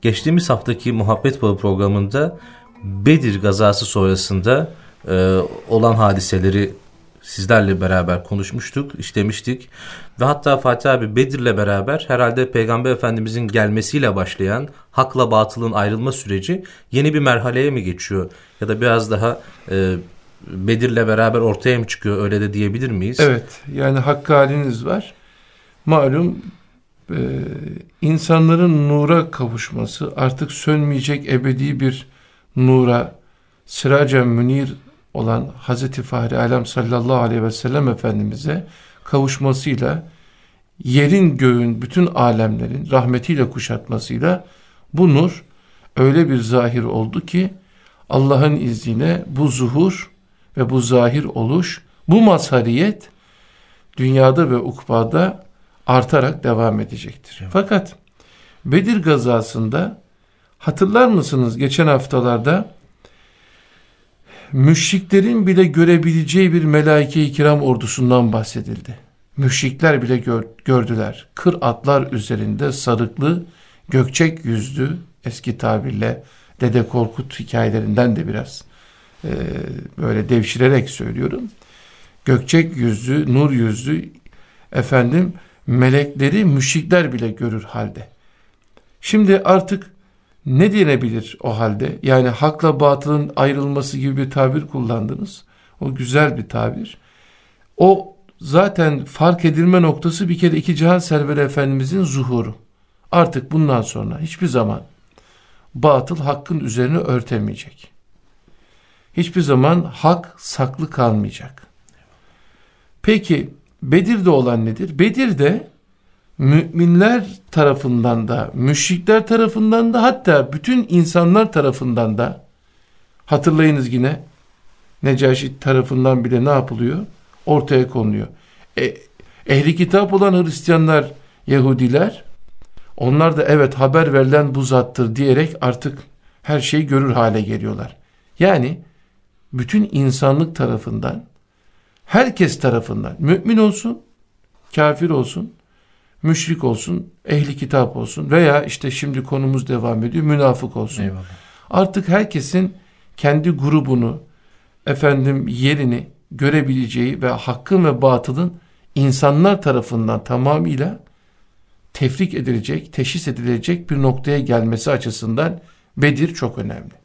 geçtiğimiz haftaki Muhabbet Bağı programında Bedir gazası sonrasında olan hadiseleri sizlerle beraber konuşmuştuk, işlemiştik. Ve hatta Fatih abi, Bedir'le beraber herhalde Peygamber Efendimizin gelmesiyle başlayan hakla batılın ayrılma süreci yeni bir merhaleye mi geçiyor? Ya da biraz daha Bedir'le beraber ortaya mı çıkıyor, öyle de diyebilir miyiz? Evet, yani hakkı haliniz var. Malum insanların nura kavuşması, artık sönmeyecek ebedi bir nura, siracen münir olan Hazreti Fahri Alem sallallahu aleyhi ve sellem Efendimiz'e kavuşmasıyla, yerin göğün bütün alemlerin rahmetiyle kuşatmasıyla bu nur öyle bir zahir oldu ki Allah'ın izniyle bu zuhur ve bu zahir oluş, bu mazhariyet dünyada ve ukbada artarak devam edecektir. Evet. Fakat Bedir gazasında hatırlar mısınız, geçen haftalarda müşriklerin bile görebileceği bir melaike-i kiram ordusundan bahsedildi. Müşrikler bile gördüler. Kır atlar üzerinde sarıklı, gökçek yüzlü, eski tabirle Dede Korkut hikayelerinden de biraz böyle devşirerek söylüyorum. Gökçek yüzlü, nur yüzlü melekleri müşrikler bile görür halde. Şimdi artık ne denebilir o halde? Yani hakla batılın ayrılması gibi bir tabir kullandınız. O güzel bir tabir. O zaten fark edilme noktası bir kere iki cihan serveri Efendimizin zuhuru. Artık bundan sonra hiçbir zaman batıl hakkın üzerine örtemeyecek. Hiçbir zaman hak saklı kalmayacak. Peki Bedir'de olan nedir? Bedir'de müminler tarafından da, müşrikler tarafından da, hatta bütün insanlar tarafından da, hatırlayınız yine, Necaşi tarafından bile ne yapılıyor? Ortaya konuluyor. Ehli kitap olan Hristiyanlar, Yahudiler, onlar da evet haber verilen bu zattır diyerek artık her şeyi görür hale geliyorlar. Yani bütün insanlık tarafından, herkes tarafından, mümin olsun, kafir olsun, müşrik olsun, ehli kitap olsun veya işte şimdi konumuz devam ediyor, münafık olsun. Eyvallah. Artık herkesin kendi grubunu, yerini görebileceği ve hakkın ve batılın insanlar tarafından tamamıyla tefrik edilecek, teşhis edilecek bir noktaya gelmesi açısından Bedir çok önemli.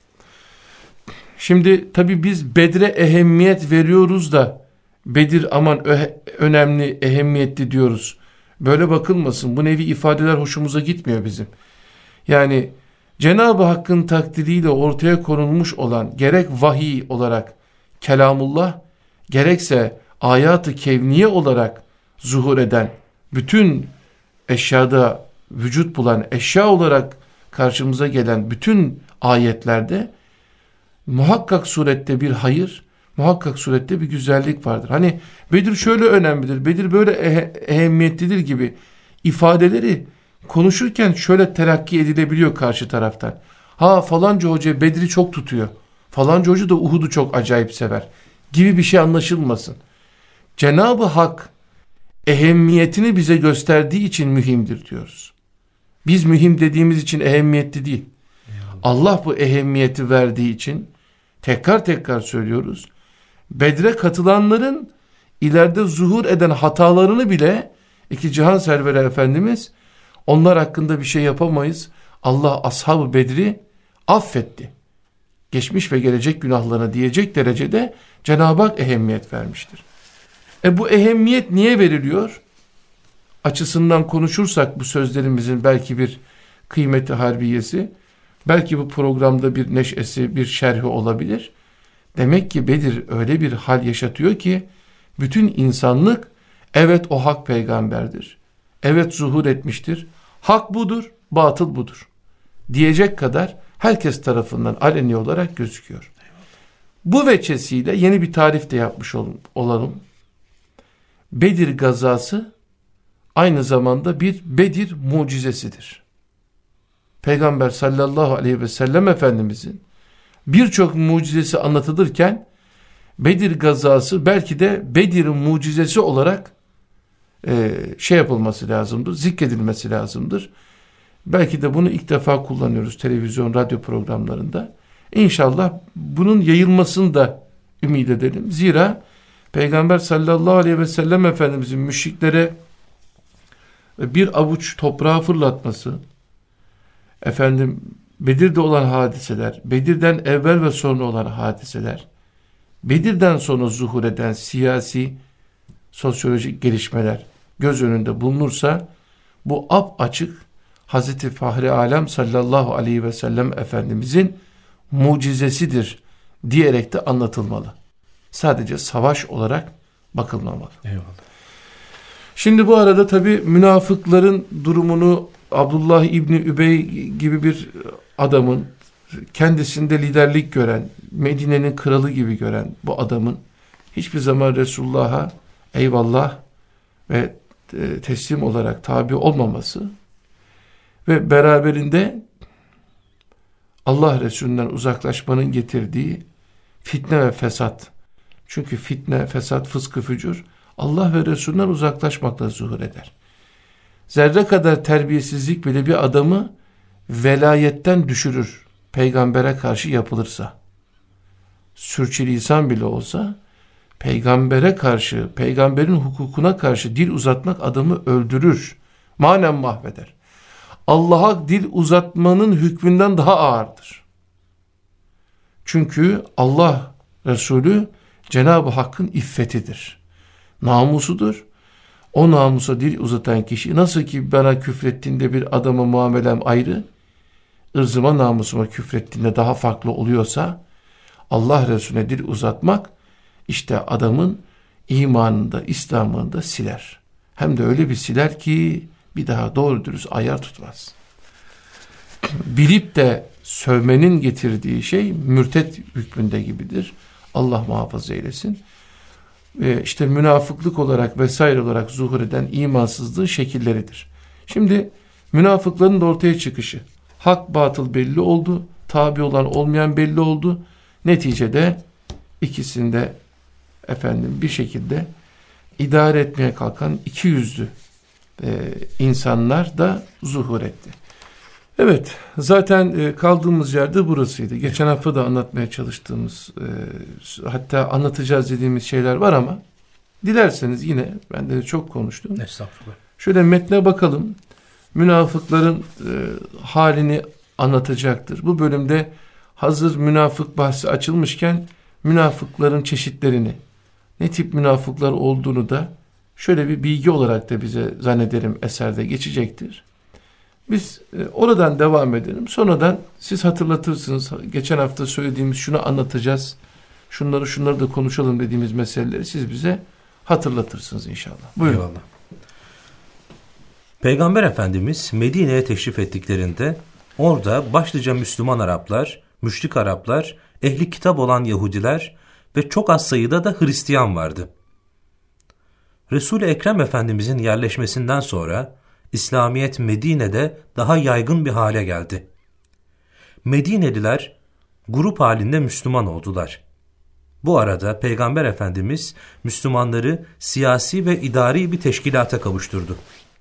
Şimdi tabii biz Bedir'e ehemmiyet veriyoruz da Bedir aman önemli, ehemmiyetli diyoruz. Böyle bakılmasın. Bu nevi ifadeler hoşumuza gitmiyor bizim. Yani Cenab-ı Hakk'ın takdiriyle ortaya konulmuş olan gerek vahiy olarak kelamullah, gerekse ayat-ı kevniye olarak zuhur eden, bütün eşyada vücut bulan eşya olarak karşımıza gelen bütün ayetlerde muhakkak surette bir hayır, muhakkak surette bir güzellik vardır. Hani Bedir şöyle önemlidir, Bedir böyle ehemmiyetlidir gibi ifadeleri konuşurken şöyle telakki edilebiliyor karşı taraftan. Ha falanca hoca Bedir'i çok tutuyor, falanca hoca da Uhud'u çok acayip sever gibi bir şey anlaşılmasın. Cenab-ı Hak ehemmiyetini bize gösterdiği için mühimdir diyoruz. Biz mühim dediğimiz için ehemmiyetli değil. Allah bu ehemmiyeti verdiği için tekrar tekrar söylüyoruz. Bedre katılanların ileride zuhur eden hatalarını bile iki cihan serveri Efendimiz, onlar hakkında bir şey yapamayız, Allah ashab-ı Bedri affetti, geçmiş ve gelecek günahlarına diyecek derecede Cenab-ı Hak ehemmiyet vermiştir. Bu ehemmiyet niye veriliyor? Açısından konuşursak bu sözlerimizin belki bir kıymeti harbiyesi, belki bu programda bir neşesi, bir şerhi olabilir. Demek ki Bedir öyle bir hal yaşatıyor ki bütün insanlık evet o hak peygamberdir, evet zuhur etmiştir, hak budur, batıl budur diyecek kadar herkes tarafından aleni olarak gözüküyor. Bu veçesiyle yeni bir tarif de yapmış olalım. Bedir gazası aynı zamanda bir Bedir mucizesidir. Peygamber sallallahu aleyhi ve sellem Efendimizin birçok mucizesi anlatılırken Bedir gazası belki de Bedir mucizesi olarak yapılması lazımdır, zikredilmesi lazımdır. Belki de bunu ilk defa kullanıyoruz televizyon, radyo programlarında. İnşallah bunun yayılmasını da ümit edelim. Zira Peygamber sallallahu aleyhi ve sellem Efendimizin müşriklere bir avuç toprağı fırlatması, Bedir'de olan hadiseler, Bedir'den evvel ve sonra olan hadiseler, Bedir'den sonra zuhur eden siyasi, sosyolojik gelişmeler göz önünde bulunursa, bu apaçık Hazreti Fahri Alem sallallahu aleyhi ve sellem Efendimizin mucizesidir diyerek de anlatılmalı. Sadece savaş olarak bakılmamalı. Eyvallah. Şimdi bu arada tabii münafıkların durumunu Abdullah İbni Übey gibi bir adamın, kendisinde liderlik gören, Medine'nin kralı gibi gören bu adamın hiçbir zaman Resulullah'a eyvallah ve teslim olarak tabi olmaması ve beraberinde Allah Resulü'nden uzaklaşmanın getirdiği fitne ve fesat. Çünkü fitne, fesat, fıskı, fücur Allah ve Resulü'nden uzaklaşmakla zuhur eder. Zerre kadar terbiyesizlik bile bir adamı velayetten düşürür. Peygambere karşı yapılırsa. Sürçülisan bile olsa peygambere karşı, peygamberin hukukuna karşı dil uzatmak adamı öldürür. Manen mahveder. Allah'a dil uzatmanın hükmünden daha ağırdır. Çünkü Allah Resulü Cenab-ı Hakk'ın iffetidir. Namusudur. O namusa dil uzatan kişi, nasıl ki bana küfrettiğinde bir adama muamelem ayrı, ırzıma namusuma küfrettiğinde daha farklı oluyorsa, Allah Resulüne dil uzatmak işte adamın imanında, İslam'ında siler. Hem de öyle bir siler ki bir daha doğru dürüst ayar tutmaz. Bilip de sövmenin getirdiği şey mürtet hükmünde gibidir. Allah muhafaza eylesin. İşte münafıklık olarak vesaire olarak zuhur eden imansızlığın şekilleridir. Şimdi münafıkların da ortaya çıkışı. Hak batıl belli oldu. Tabi olan olmayan belli oldu. Neticede ikisinde bir şekilde idare etmeye kalkan iki yüzlü insanlar da zuhur etti. Evet, zaten kaldığımız yerde burasıydı. Geçen hafta da anlatmaya çalıştığımız, hatta anlatacağız dediğimiz şeyler var ama dilerseniz yine ben de çok konuştum. Estağfurullah. Şöyle metne bakalım. Münafıkların halini anlatacaktır. Bu bölümde hazır münafık bahsi açılmışken münafıkların çeşitlerini, ne tip münafıklar olduğunu da şöyle bir bilgi olarak da bize zannederim eserde geçecektir. Biz oradan devam edelim. Sonradan siz hatırlatırsınız. Geçen hafta söylediğimiz şunu anlatacağız. Şunları da konuşalım dediğimiz meseleleri siz bize hatırlatırsınız inşallah. Buyurun. Eyvallah. Peygamber Efendimiz Medine'ye teşrif ettiklerinde orada başlıca Müslüman Araplar, müşrik Araplar, ehli kitap olan Yahudiler ve çok az sayıda da Hristiyan vardı. Resul-i Ekrem Efendimizin yerleşmesinden sonra İslamiyet Medine'de daha yaygın bir hale geldi. Medineliler grup halinde Müslüman oldular. Bu arada Peygamber Efendimiz Müslümanları siyasi ve idari bir teşkilata kavuşturdu.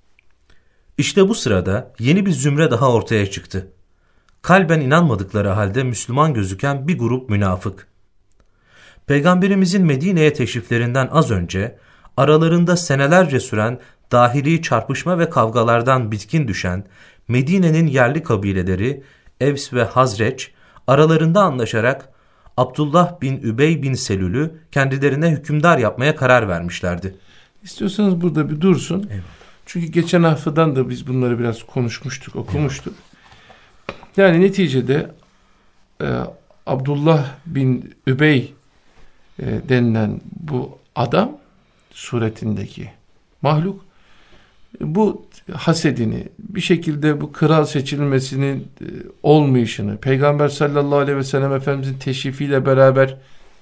İşte bu sırada yeni bir zümre daha ortaya çıktı. Kalben inanmadıkları halde Müslüman gözüken bir grup münafık. Peygamberimizin Medine'ye teşriflerinden az önce aralarında senelerce süren dahili çarpışma ve kavgalardan bitkin düşen Medine'nin yerli kabileleri Evs ve Hazreç aralarında anlaşarak Abdullah bin Übey bin Selül'ü kendilerine hükümdar yapmaya karar vermişlerdi. İstiyorsanız burada bir dursun. Eyvallah. Çünkü geçen haftadan da biz bunları biraz konuşmuştuk, okumuştuk. Yani neticede Abdullah bin Übey denilen bu adam suretindeki mahluk bu hasedini, bir şekilde bu kral seçilmesinin olmayışını, Peygamber sallallahu aleyhi ve sellem Efendimizin teşrifiyle beraber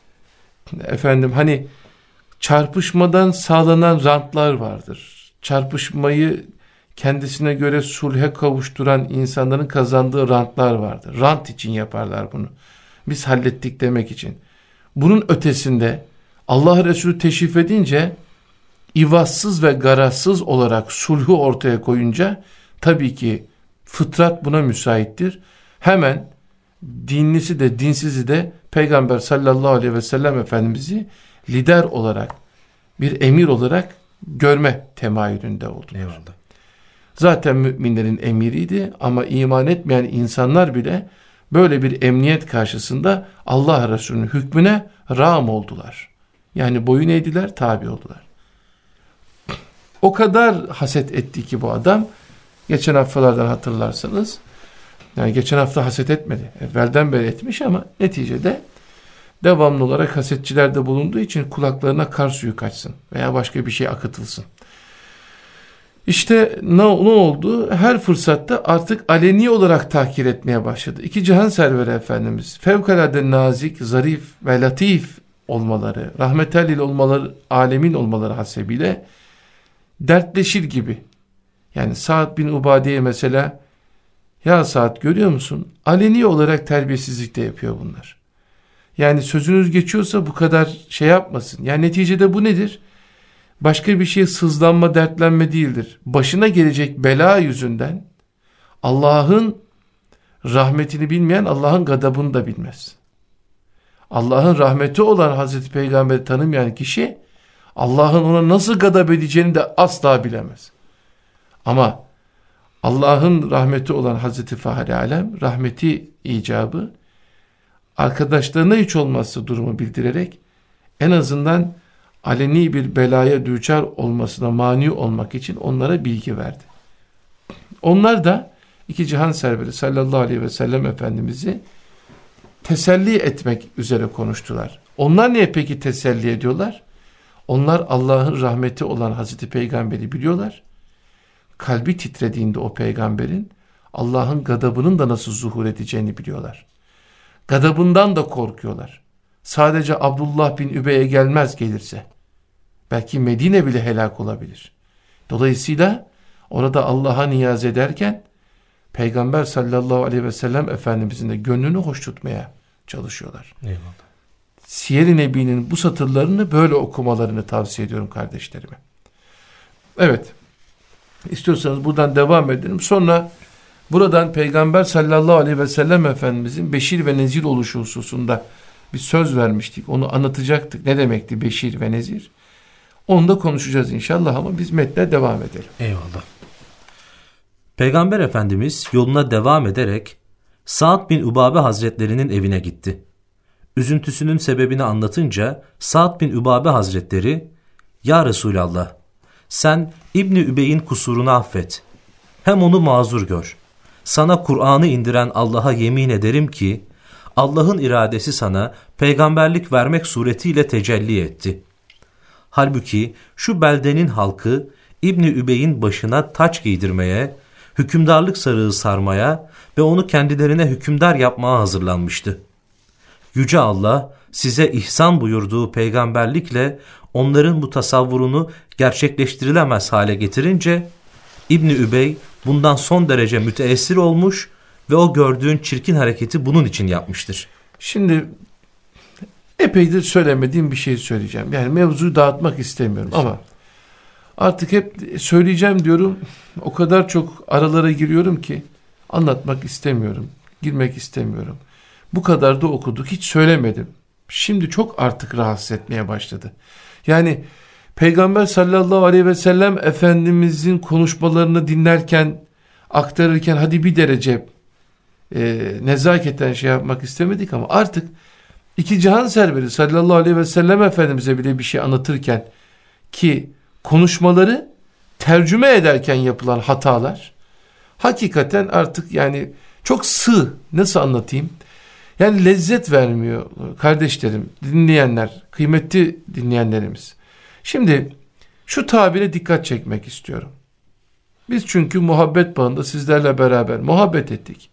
hani çarpışmadan sağlanan rantlar vardır. Çarpışmayı kendisine göre sulhe kavuşturan insanların kazandığı rantlar vardır. Rant için yaparlar bunu. Biz hallettik demek için. Bunun ötesinde Allah Resulü teşrif edince ivazsız ve garazsız olarak sulhu ortaya koyunca tabii ki Fıtrat buna müsaittir. Hemen dinlisi de dinsizi de Peygamber sallallahu aleyhi ve sellem Efendimiz'i lider olarak, bir emir olarak görme temayülünde oldular. Eyvallah. Zaten müminlerin emiriydi ama iman etmeyen insanlar bile böyle bir emniyet karşısında Allah Resulü'nün hükmüne rağm oldular. Yani boyun eğdiler, tabi oldular. O kadar haset etti ki bu adam, geçen haftalardan hatırlarsanız, yani geçen hafta haset etmedi, evvelden beri etmiş ama neticede devamlı olarak hasetçilerde bulunduğu için kulaklarına kar suyu kaçsın veya başka bir şey akıtılsın. İşte ne oldu? Her fırsatta artık aleni olarak tahkir etmeye başladı. İki cihan serveri Efendimiz fevkalade nazik, zarif ve latif olmaları, rahmetel olmaları, alemin olmaları hasebiyle dertleşir gibi. Yani Sa'd bin Ubade'ye mesela, ya Sa'd görüyor musun? Aleni olarak terbiyesizlik de yapıyor bunlar. Yani sözünüz geçiyorsa bu kadar şey yapmasın. Yani neticede bu nedir? Başka bir şeye sızlanma, dertlenme değildir. Başına gelecek bela yüzünden Allah'ın rahmetini bilmeyen Allah'ın gadabını da bilmez. Allah'ın rahmeti olan Hazreti Peygamber'i tanımayan kişi Allah'ın ona nasıl gadab edeceğini de asla bilemez. Ama Allah'ın rahmeti olan Hazreti Fahri Alem rahmeti icabı arkadaşlarına hiç olmazsa durumu bildirerek en azından aleni bir belaya düçar olmasına mani olmak için onlara bilgi verdi. Onlar da iki cihan serveri sallallahu aleyhi ve sellem Efendimiz'i teselli etmek üzere konuştular. Onlar niye peki teselli ediyorlar? Onlar Allah'ın rahmeti olan Hazreti Peygamber'i biliyorlar. Kalbi titrediğinde o peygamberin Allah'ın gadabının da nasıl zuhur edeceğini biliyorlar. Gadabından da korkuyorlar. Sadece Abdullah bin Übey'e gelmez gelirse. Belki Medine bile helak olabilir. Dolayısıyla orada Allah'a niyaz ederken Peygamber sallallahu aleyhi ve sellem Efendimizin de gönlünü hoş tutmaya çalışıyorlar. Eyvallah. Siyer-i Nebi'nin bu satırlarını böyle okumalarını tavsiye ediyorum kardeşlerime. Evet. İstiyorsanız buradan devam edelim. Sonra buradan Peygamber sallallahu aleyhi ve sellem Efendimizin beşir ve nezir oluşu hususunda bir söz vermiştik. Onu anlatacaktık. Ne demekti beşir ve nezir? Onu da konuşacağız inşallah ama biz metne devam edelim. Eyvallah. Peygamber Efendimiz yoluna devam ederek Sa'd bin Übabe Hazretlerinin evine gitti. Üzüntüsünün sebebini anlatınca Sa'd bin Übabe Hazretleri, "Ya Resulallah, sen İbni Übey'in kusurunu affet. Hem onu mazur gör. Sana Kur'an'ı indiren Allah'a yemin ederim ki Allah'ın iradesi sana peygamberlik vermek suretiyle tecelli etti. Halbuki şu beldenin halkı İbni Übey'in başına taç giydirmeye, hükümdarlık sarığı sarmaya ve onu kendilerine hükümdar yapmaya hazırlanmıştı. Yüce Allah size ihsan buyurduğu peygamberlikle onların bu tasavvurunu gerçekleştirilemez hale getirince İbni Übey bundan son derece müteessir olmuş ve o gördüğün çirkin hareketi bunun için yapmıştır." Şimdi epeydir söylemediğim bir şey söyleyeceğim. Yani mevzuyu dağıtmak istemiyorum ama artık hep söyleyeceğim diyorum. O kadar çok aralara giriyorum ki anlatmak istemiyorum. Girmek istemiyorum. Bu kadar da okuduk. Hiç söylemedim. Şimdi çok artık rahatsız etmeye başladı. Yani Peygamber sallallahu aleyhi ve sellem Efendimizin konuşmalarını dinlerken, aktarırken hadi bir derece nezaketen şey yapmak istemedik ama artık iki cihan serveri sallallahu aleyhi ve sellem Efendimiz'e bile bir şey anlatırken ki konuşmaları tercüme ederken yapılan hatalar hakikaten artık yani çok sığ, nasıl anlatayım? Yani lezzet vermiyor kardeşlerim, dinleyenler, kıymetli dinleyenlerimiz. Şimdi şu tabire dikkat çekmek istiyorum. Biz çünkü muhabbet bağında sizlerle beraber muhabbet ettik.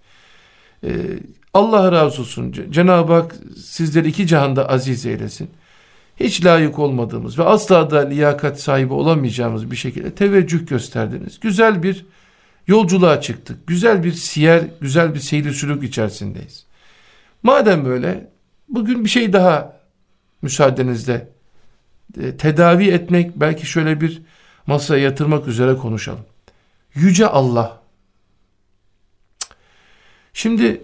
Allah razı olsun. Cenab-ı Hak sizleri iki cihanda aziz eylesin. Hiç layık olmadığımız ve asla da liyakat sahibi olamayacağımız bir şekilde teveccüh gösterdiniz. Güzel bir yolculuğa çıktık. Güzel bir siyer, güzel bir seyir sülük içerisindeyiz. Madem böyle, bugün bir şey daha müsaadenizle tedavi etmek, belki şöyle bir masaya yatırmak üzere konuşalım. Yüce Allah, Şimdi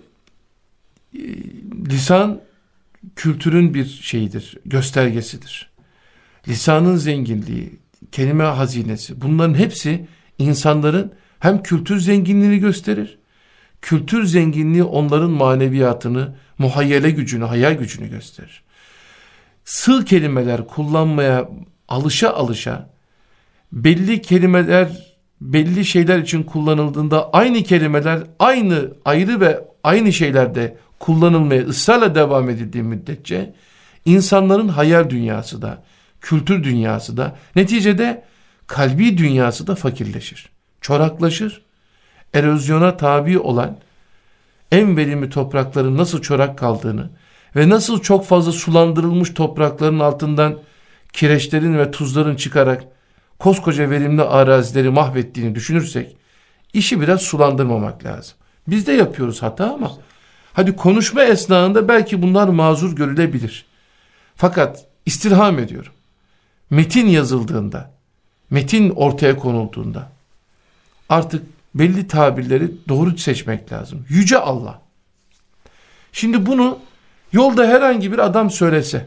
lisan kültürün bir şeyidir, göstergesidir. Lisanın zenginliği, kelime hazinesi, bunların hepsi insanların hem kültür zenginliğini gösterir, kültür zenginliği onların maneviyatını, muhayyele gücünü, hayal gücünü gösterir. Sığ kelimeler kullanmaya alışa belli kelimeler belli şeyler için kullanıldığında aynı kelimeler ayrı ve aynı şeylerde kullanılmaya ısrarla devam edildiği müddetçe insanların hayal dünyası da, kültür dünyası da, neticede kalbi dünyası da fakirleşir, çoraklaşır. Erozyona tabi olan en verimli toprakların nasıl çorak kaldığını ve nasıl çok fazla sulandırılmış toprakların altından kireçlerin ve tuzların çıkarak koskoca verimli arazileri mahvettiğini düşünürsek, işi biraz sulandırmamak lazım. Biz de yapıyoruz hata ama hadi konuşma esnasında belki bunlar mazur görülebilir. Fakat istirham ediyorum. Metin yazıldığında, metin ortaya konulduğunda artık belli tabirleri doğru seçmek lazım. Yüce Allah. Şimdi bunu yolda herhangi bir adam söylese,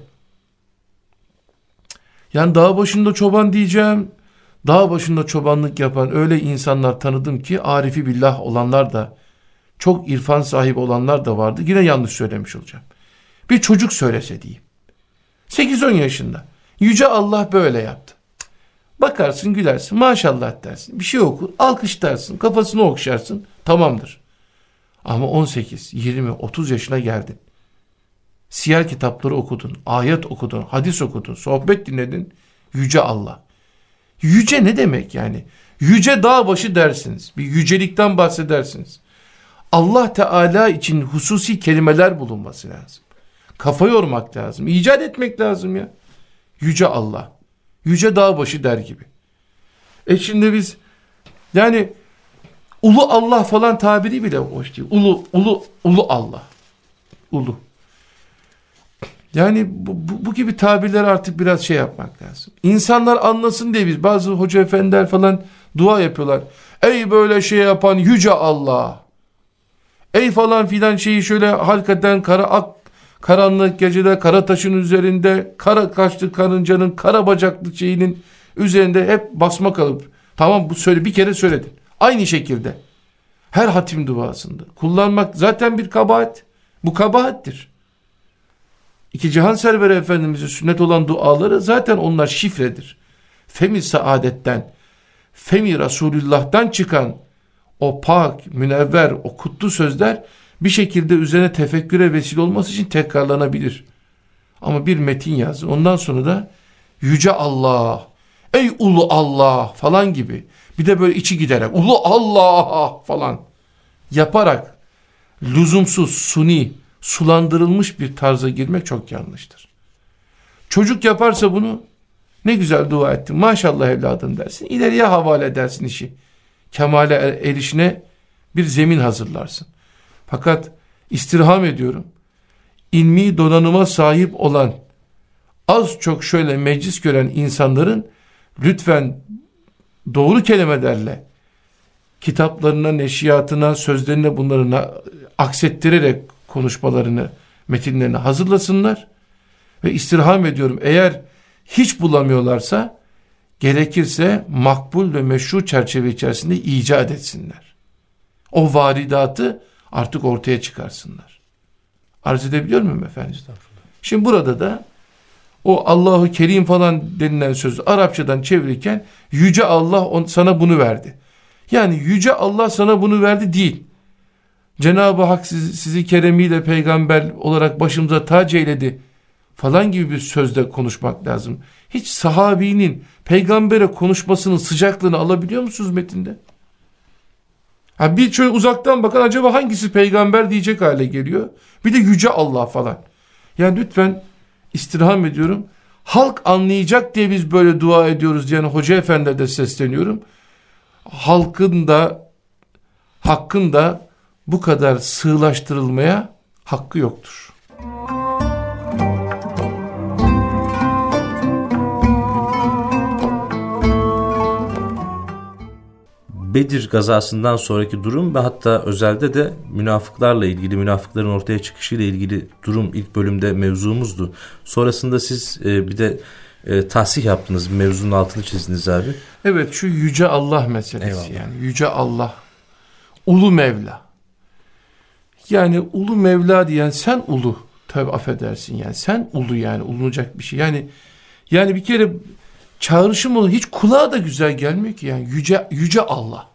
yani dağ başında çoban diyeceğim, dağ başında çobanlık yapan öyle insanlar tanıdım ki arifi billah olanlar da, çok irfan sahibi olanlar da vardı. Yine yanlış söylemiş olacağım. Bir çocuk söylese diyeyim. 8-10 yaşında. Yüce Allah böyle yaptı. Bakarsın, gülersin, maşallah dersin. Bir şey okur, alkışlarsın, kafasını okşarsın. Tamamdır. Ama 18, 20, 30 yaşına geldin. Siyer kitapları okudun, ayet okudun, hadis okudun, sohbet dinledin. Yüce Allah. Yüce ne demek yani? Yüce dağ başı dersiniz. Bir yücelikten bahsedersiniz. Allah Teala için hususi kelimeler bulunması lazım. Kafa yormak lazım. İcat etmek lazım ya. Yüce Allah. Yüce dağ başı der gibi. Şimdi biz yani ulu Allah falan tabiri bile hoş değil. Ulu Allah. Ulu. Yani bu gibi tabirler artık biraz şey yapmak lazım. İnsanlar anlasın diye biz bazı hoca efendiler falan dua yapıyorlar. Ey böyle şey yapan yüce Allah. Ey falan filan şeyi şöyle hakikaten karanlık gecede kara taşın üzerinde kara kaşlı karıncanın kara bacaklı şeyinin üzerinde hep basma kalıp tamam bu söyle bir kere söyledin. Aynı şekilde her hatim duasında kullanmak zaten bir kabahat. Bu kabahattir. İki Cihan Serveri Efendimiz'in sünnet olan duaları zaten onlar şifredir. Femi saadetten, Femi Resulullah'tan çıkan o pak, münevver, o kutlu sözler bir şekilde üzerine tefekküre vesile olması için tekrarlanabilir. Ama bir metin yazın. Ondan sonra da Yüce Allah, ey ulu Allah falan gibi. Bir de böyle içi giderek ulu Allah falan yaparak lüzumsuz, suni, sulandırılmış bir tarza girmek çok yanlıştır. Çocuk yaparsa bunu ne güzel dua ettin maşallah evladım dersin. İleriye havale edersin işi. Kemale erişine bir zemin hazırlarsın. Fakat istirham ediyorum. İlmi donanıma sahip olan az çok şöyle meclis gören insanların lütfen doğru kelimelerle kitaplarına, neşriyatına, sözlerine bunları aksettirerek konuşmalarını, metinlerini hazırlasınlar. Ve istirham ediyorum eğer hiç bulamıyorlarsa gerekirse makbul ve meşru çerçeve içerisinde icat etsinler. O varidatı artık ortaya çıkarsınlar. Arz edebiliyor muyum efendim? Şimdi burada da o Allahu Kerim falan denilen sözü Arapçadan çevirirken Yüce Allah sana bunu verdi. Yani Yüce Allah sana bunu verdi değil. Cenab-ı Hak sizi keremiyle peygamber olarak başımıza tac eyledi falan gibi bir sözle konuşmak lazım. Hiç sahabinin peygambere konuşmasının sıcaklığını alabiliyor musunuz metinde? Bir şöyle uzaktan bakan acaba hangisi peygamber diyecek hale geliyor. Bir de Yüce Allah falan. Yani lütfen istirham ediyorum. Halk anlayacak diye biz böyle dua ediyoruz diyen hoca efendilerine de sesleniyorum. Halkın da hakkın da bu kadar sığlaştırılmaya hakkı yoktur. Bedir gazasından sonraki durum ve hatta özelde de münafıklarla ilgili, münafıkların ortaya çıkışıyla ilgili durum ilk bölümde mevzumuzdu. Sonrasında siz bir de tahsih yaptınız, mevzunun altını çizdiniz abi. Evet, şu Yüce Allah meselesi. Eyvallah. Yani Yüce Allah, Ulu Mevla. Yani Ulu Mevla diyen sen ulu, tabi affedersin yani sen ulu, yani ulunacak bir şey. Yani bir kere çağrışım olur, hiç kulağa da güzel gelmiyor ki yani yüce Allah.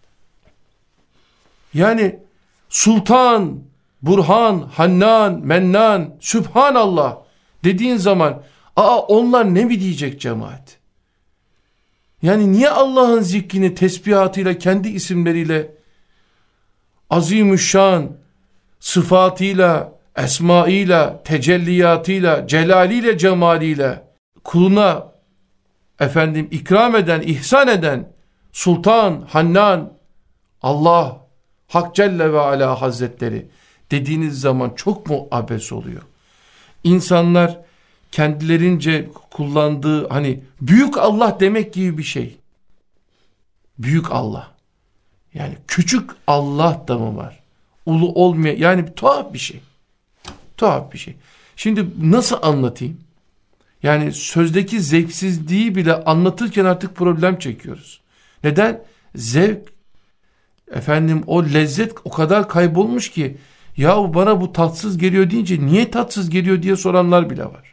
Yani Sultan, Burhan, Hannan, Mennan, Sübhanallah dediğin zaman onlar ne mi diyecek cemaat? Yani niye Allah'ın zikrini tesbihatıyla, kendi isimleriyle, azimüşşan sıfatıyla, esmaıyla, tecelliyatıyla, celaliyle, cemaliyle kuluna ikram eden, ihsan eden Sultan, Hannan, Allah, Hak Celle ve Ala Hazretleri dediğiniz zaman çok mu abes oluyor? İnsanlar kendilerince kullandığı büyük Allah demek gibi bir şey. Büyük Allah. Yani küçük Allah da mı var? Ulu olmayan, yani tuhaf bir şey. Tuhaf bir şey. Şimdi nasıl anlatayım? Yani sözdeki zevksizliği bile anlatırken artık problem çekiyoruz. Neden? Zevk, o lezzet o kadar kaybolmuş ki, yahu bana bu tatsız geliyor deyince niye tatsız geliyor diye soranlar bile var.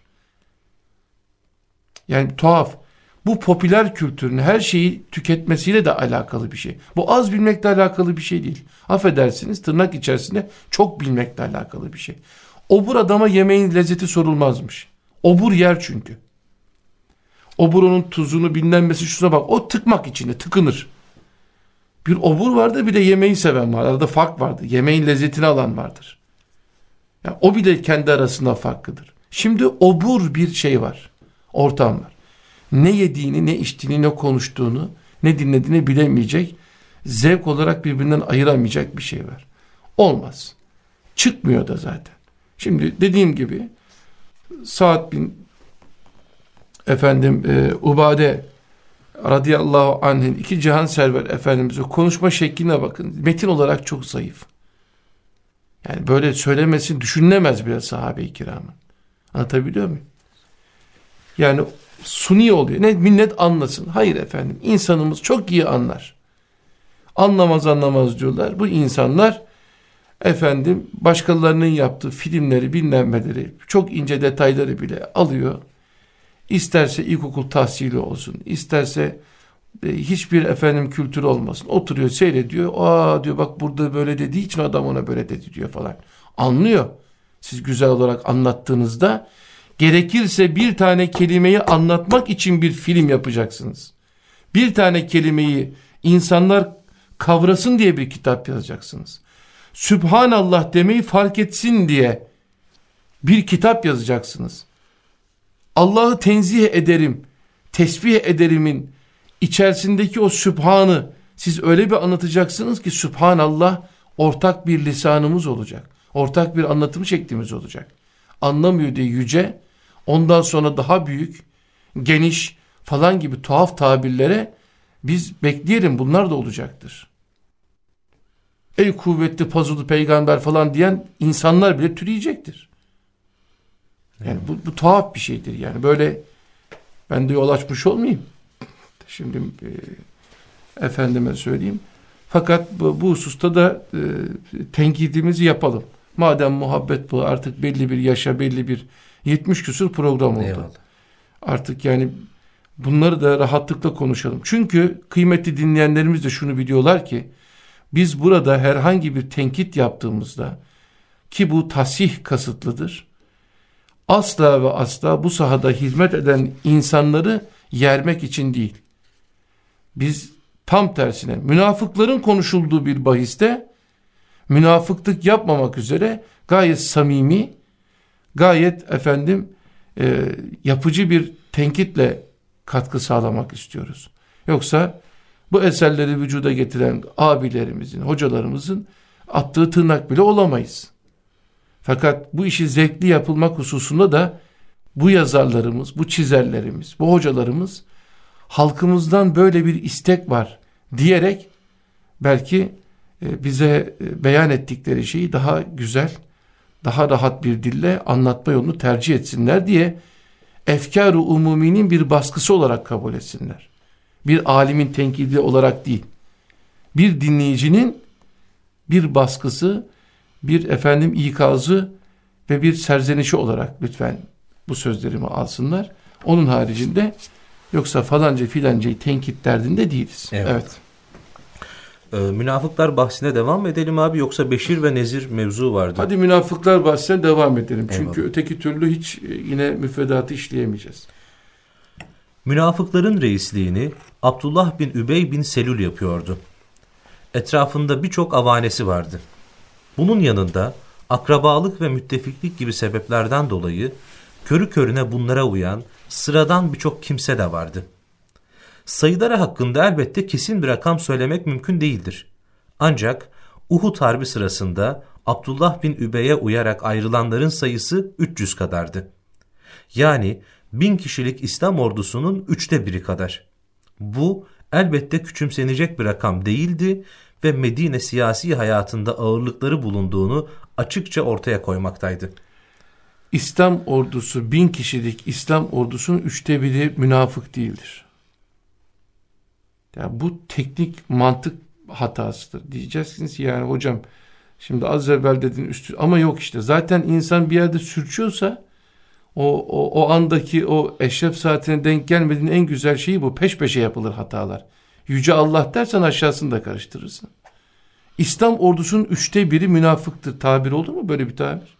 Yani tuhaf. Bu popüler kültürün her şeyi tüketmesiyle de alakalı bir şey. Bu az bilmekle alakalı bir şey değil. Affedersiniz, tırnak içerisinde çok bilmekle alakalı bir şey. Obur adama yemeğin lezzeti sorulmazmış. Obur yer çünkü. Oburunun tuzunu bilinmesi şuna bak. O tıkmak içinde tıkınır. Bir obur vardır, bir de yemeği seven var. Arada fark vardır. Yemeğin lezzetini alan vardır. Yani o bile kendi arasında farklıdır. Şimdi obur bir şey var. Ortam var. Ne yediğini, ne içtiğini, ne konuştuğunu, ne dinlediğini bilemeyecek, zevk olarak birbirinden ayıramayacak bir şey var. Olmaz. Çıkmıyor da zaten. Şimdi dediğim gibi Sa'd bin Ubade radıyallahu anh'in iki cihan server Efendimiz'e konuşma şekline bakın. Metin olarak çok zayıf. Yani böyle söylemesi düşünülemez bile sahabe-i kiramın. Anlatabiliyor muyum? Yani suni oluyor. Ne millet anlasın. Hayır efendim. İnsanımız çok iyi anlar. Anlamaz diyorlar. Bu insanlar başkalarının yaptığı filmleri, bilmemleri, çok ince detayları bile alıyor. İsterse ilkokul tahsili olsun, isterse hiçbir kültürü olmasın. Oturuyor, seyrediyor. Diyor bak burada böyle dediği için adam ona böyle dedi diyor falan. Anlıyor. Siz güzel olarak anlattığınızda gerekirse bir tane kelimeyi anlatmak için bir film yapacaksınız. Bir tane kelimeyi insanlar kavrasın diye bir kitap yazacaksınız. Sübhanallah demeyi fark etsin diye bir kitap yazacaksınız. Allah'ı tenzih ederim, tesbih ederimin içerisindeki o Sübhan'ı siz öyle bir anlatacaksınız ki Sübhanallah ortak bir lisanımız olacak. Ortak bir anlatım şeklimiz olacak. Anlamıyor diye yüce, ondan sonra daha büyük, geniş falan gibi tuhaf tabirlere biz bekleyelim, bunlar da olacaktır. Ey kuvvetli pazulu peygamber falan diyen insanlar bile türeyecektir. Yani bu tuhaf bir şeydir. Yani böyle ben de yol açmış olmayayım. Şimdi efendime söyleyeyim. Fakat bu hususta da tenkidimizi yapalım. Madem muhabbet bu, artık belli bir yaşa, belli bir 70 küsur program oldu. Eyvallah. Artık yani bunları da rahatlıkla konuşalım. Çünkü kıymetli dinleyenlerimiz de şunu biliyorlar ki biz burada herhangi bir tenkit yaptığımızda, ki bu tasih kasıtlıdır, asla ve asla bu sahada hizmet eden insanları yermek için değil. Biz tam tersine münafıkların konuşulduğu bir bahiste münafıklık yapmamak üzere gayet samimi, gayet yapıcı bir tenkitle katkı sağlamak istiyoruz. Yoksa bu eserleri vücuda getiren abilerimizin, hocalarımızın attığı tırnak bile olamayız. Fakat bu işi zevkli yapılmak hususunda da bu yazarlarımız, bu çizerlerimiz, bu hocalarımız halkımızdan böyle bir istek var diyerek belki bize beyan ettikleri şeyi daha güzel, daha rahat bir dille anlatma yolunu tercih etsinler diye efkar-ı umuminin bir baskısı olarak kabul etsinler. Bir alimin tenkidi olarak değil. Bir dinleyicinin bir baskısı, bir ikazı ve bir serzenişi olarak lütfen bu sözlerimi alsınlar. Onun haricinde yoksa falanca filancayı tenkit derdinde değiliz. Evet. Münafıklar bahsine devam edelim abi, yoksa Beşir ve Nezir mevzu vardı. Hadi münafıklar bahsine devam edelim. Eyvallah. Çünkü öteki türlü hiç yine müfredatı işleyemeyeceğiz. Münafıkların reisliğini Abdullah bin Übey bin Selül yapıyordu. Etrafında birçok avanesi vardı. Bunun yanında akrabalık ve müttefiklik gibi sebeplerden dolayı körü körüne bunlara uyan sıradan birçok kimse de vardı. Sayıları hakkında elbette kesin bir rakam söylemek mümkün değildir. Ancak Uhud Harbi sırasında Abdullah bin Übey'e uyarak ayrılanların sayısı 300 kadardı. Yani 1000 kişilik İslam ordusunun 1/3 kadar. Bu elbette küçümsenecek bir rakam değildi ve Medine siyasi hayatında ağırlıkları bulunduğunu açıkça ortaya koymaktaydı. İslam ordusu 1000 kişilik İslam ordusunun 1/3 münafık değildir. Yani bu teknik mantık hatasıdır. Diyeceksiniz yani hocam şimdi az evvel dedin ama yok işte zaten insan bir yerde sürçüyorsa o andaki o eşref saatine denk gelmediğin en güzel şeyi bu. Peş peşe yapılır hatalar. Yüce Allah dersen aşağısını da karıştırırsın. İslam ordusunun 1/3 münafıktır. Tabir olur mu böyle bir tabir?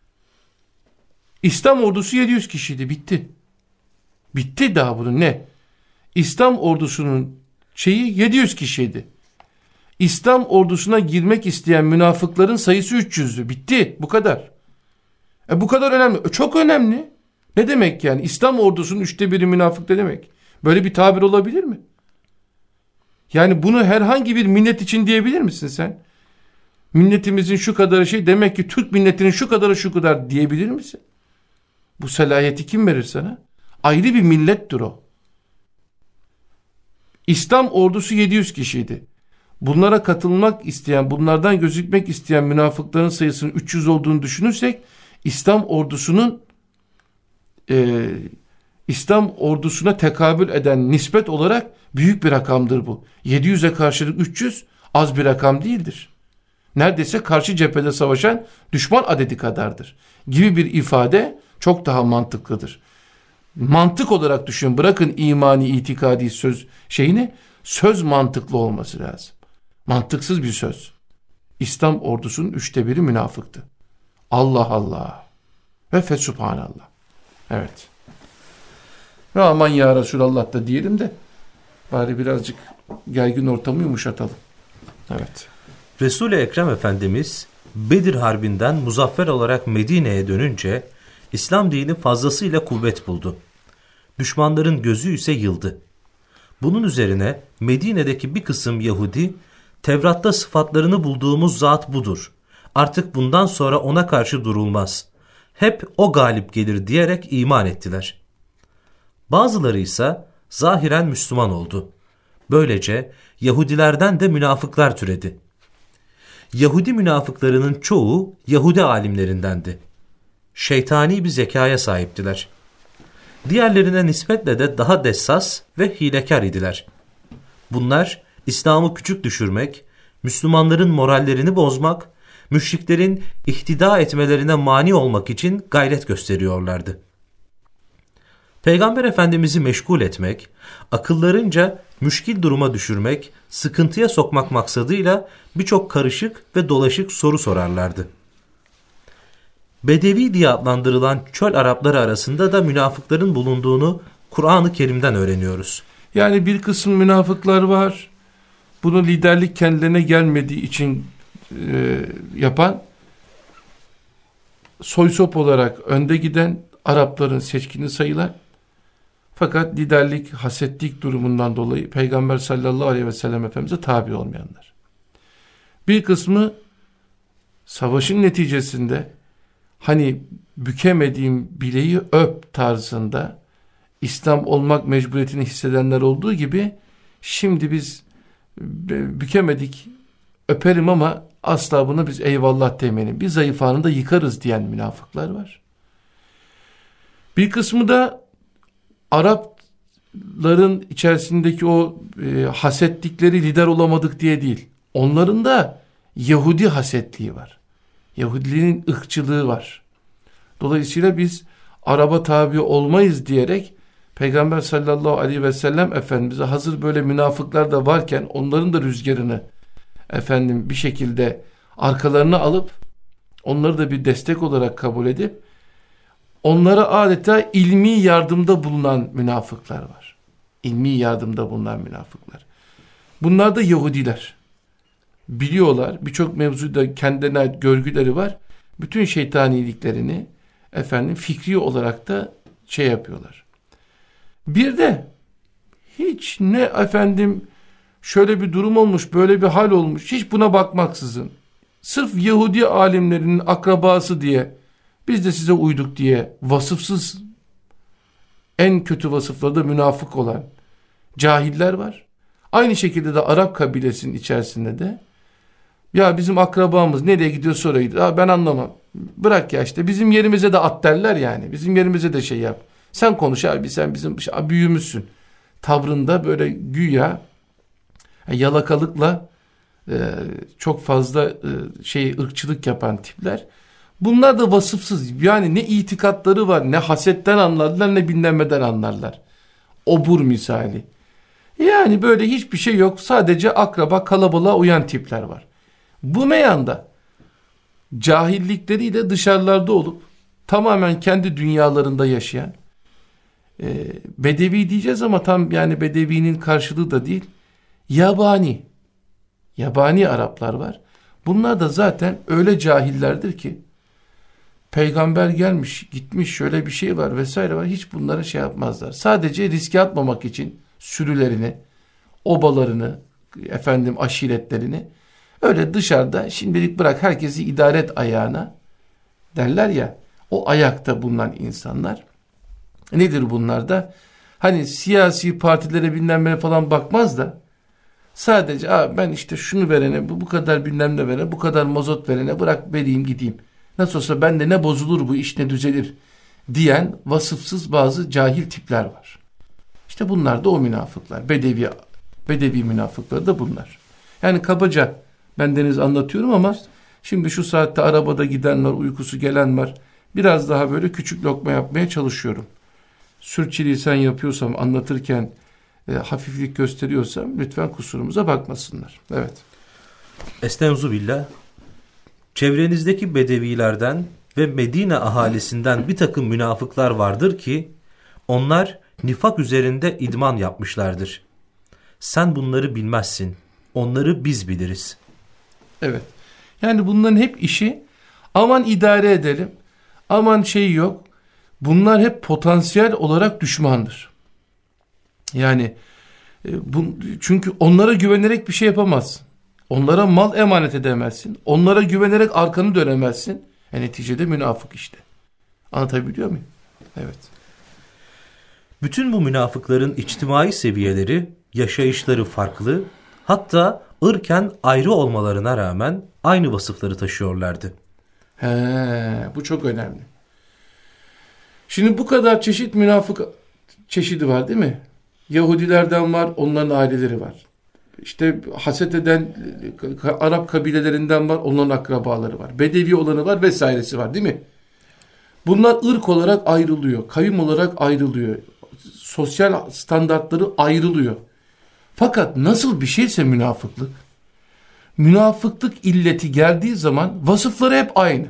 İslam ordusu 700 kişiydi. Bitti. Bitti daha bunun ne? İslam ordusunun 700 kişiydi. İslam ordusuna girmek isteyen münafıkların sayısı 300'dü. Bitti. Bu kadar. Bu kadar önemli. Çok önemli. Ne demek yani? İslam ordusunun 1/3 münafık ne demek? Böyle bir tabir olabilir mi? Yani bunu herhangi bir millet için diyebilir misin sen? Milletimizin şu kadarı demek ki Türk milletinin şu kadarı şu kadar diyebilir misin? Bu selahiyeti kim verir sana? Ayrı bir millettir o. İslam ordusu 700 kişiydi. Bunlara katılmak isteyen, bunlardan gözükmek isteyen münafıkların sayısının 300 olduğunu düşünürsek, İslam ordusuna tekabül eden nispet olarak büyük bir rakamdır bu. 700'e karşılık 300 az bir rakam değildir. Neredeyse karşı cephede savaşan düşman adedi kadardır. Gibi bir ifade çok daha mantıklıdır. Mantık olarak düşün, bırakın imani, itikadi söz mantıklı olması lazım. Mantıksız bir söz. İslam ordusunun 1/3 münafıktı. Allah Allah. Ve fesubhanallah. Evet. Ve aman ya Resulallah da diyelim de bari birazcık gergin ortamı yumuşatalım. Evet. Resul-i Ekrem Efendimiz Bedir Harbi'nden muzaffer olarak Medine'ye dönünce İslam dini fazlasıyla kuvvet buldu. Düşmanların gözü ise yıldı. Bunun üzerine Medine'deki bir kısım Yahudi, Tevrat'ta sıfatlarını bulduğumuz zat budur. Artık bundan sonra ona karşı durulmaz. Hep o galip gelir diyerek iman ettiler. Bazıları ise zahiren Müslüman oldu. Böylece Yahudilerden de münafıklar türedi. Yahudi münafıklarının çoğu Yahudi alimlerindendi. Şeytani bir zekaya sahiptiler. Diğerlerine nispetle de daha dessas ve hilekar idiler. Bunlar İslam'ı küçük düşürmek, Müslümanların morallerini bozmak, müşriklerin ihtida etmelerine mani olmak için gayret gösteriyorlardı. Peygamber Efendimiz'i meşgul etmek, akıllarınca müşkil duruma düşürmek, sıkıntıya sokmak maksadıyla birçok karışık ve dolaşık soru sorarlardı. Bedevi diye adlandırılan çöl Arapları arasında da münafıkların bulunduğunu Kur'an-ı Kerim'den öğreniyoruz. Yani bir kısım münafıklar var. Bunu liderlik kendilerine gelmediği için yapan, soysop olarak önde giden Arapların seçkini sayılan, fakat liderlik, hasetlik durumundan dolayı Peygamber sallallahu aleyhi ve sellem Efendimiz'e tabi olmayanlar. Bir kısmı savaşın neticesinde hani bükemediğim bileği öp tarzında İslam olmak mecburiyetini hissedenler olduğu gibi, şimdi biz bükemedik, öperim ama asla bunu biz eyvallah demeyelim. Bir zayıf anında yıkarız diyen münafıklar var. Bir kısmı da Arapların içerisindeki o hasetlikleri lider olamadık diye değil. Onların da Yahudi hasetliği var. Yahudiliğin ırkçılığı var. Dolayısıyla biz Arap'a tabi olmayız diyerek Peygamber sallallahu aleyhi ve sellem Efendimiz'e hazır böyle münafıklar da varken onların da rüzgarını bir şekilde arkalarına alıp onları da bir destek olarak kabul edip onlara adeta ilmi yardımda bulunan münafıklar var. İlmi yardımda bulunan münafıklar. Bunlar da Yahudiler. Biliyorlar, birçok mevzuda kendilerine ait görgüleri var. Bütün şeytaniliklerini fikri olarak da yapıyorlar. Bir de hiç ne şöyle bir durum olmuş, böyle bir hal olmuş, hiç buna bakmaksızın sırf Yahudi alimlerinin akrabası diye biz de size uyduk diye vasıfsız, en kötü vasıflarda münafık olan cahiller var. Aynı şekilde de Arap kabilesinin içerisinde de ya bizim akrabamız nereye gidiyorsa oraya gidiyor. Ben anlamam. Bırak ya bizim yerimize de at derler yani. Bizim yerimize de yap. Sen konuş abi, sen bizim büyüğümüzsün. Tavrında böyle güya yalakalıkla çok fazla ırkçılık yapan tipler. Bunlar da vasıfsız. Yani ne itikatları var, ne hasetten anlarlar, ne binlenmeden anlarlar. Obur misali. Yani böyle hiçbir şey yok. Sadece akraba, kalabalığa uyan tipler var. Bu meyanda cahillikleriyle dışarılarda olup tamamen kendi dünyalarında yaşayan bedevi diyeceğiz ama tam bedevinin karşılığı da değil. Yabani Araplar var. Bunlar da zaten öyle cahillerdir ki peygamber gelmiş, gitmiş, şöyle bir şey var vesaire var. Hiç bunlara yapmazlar. Sadece riske atmamak için sürülerini, obalarını, aşiretlerini öyle dışarıda şimdilik bırak herkesi idare et ayağına derler ya, o ayakta bulunan insanlar. Nedir bunlar da? Siyasi partilere bilmem falan bakmaz da sadece ben şunu verene, bu kadar bilmem ne verene, bu kadar mazot verene bırak vereyim gideyim. Nasıl olsa bende ne bozulur bu iş, ne düzelir diyen vasıfsız bazı cahil tipler var. Bunlar da o münafıklar. Bedevi münafıkları da bunlar. Yani kabaca bendeniz anlatıyorum ama şimdi şu saatte arabada giden var, uykusu gelen var. Biraz daha böyle küçük lokma yapmaya çalışıyorum. Sürçülisan yapıyorsam, anlatırken hafiflik gösteriyorsam lütfen kusurumuza bakmasınlar. Evet. Estağfirullah. Çevrenizdeki bedevilerden ve Medine ahalisinden bir takım münafıklar vardır ki onlar nifak üzerinde idman yapmışlardır. Sen bunları bilmezsin. Onları biz biliriz. Evet. Yani bunların hep işi aman idare edelim. Aman yok. Bunlar hep potansiyel olarak düşmandır. Yani çünkü onlara güvenerek bir şey yapamazsın. Onlara mal emanet edemezsin. Onlara güvenerek arkanı dönemezsin. Neticede münafık Anlatabiliyor muyum? Evet. Bütün bu münafıkların içtimai seviyeleri, yaşayışları farklı, hatta ırken ayrı olmalarına rağmen aynı vasıfları taşıyorlardı. Bu çok önemli. Şimdi bu kadar çeşit münafık çeşidi var değil mi? Yahudilerden var, onların aileleri var. Haset eden Arap kabilelerinden var, onların akrabaları var. Bedevi olanı var vesairesi var değil mi? Bunlar ırk olarak ayrılıyor, kavim olarak ayrılıyor. Sosyal standartları ayrılıyor. Fakat nasıl bir şeyse münafıklık illeti geldiği zaman vasıfları hep aynı.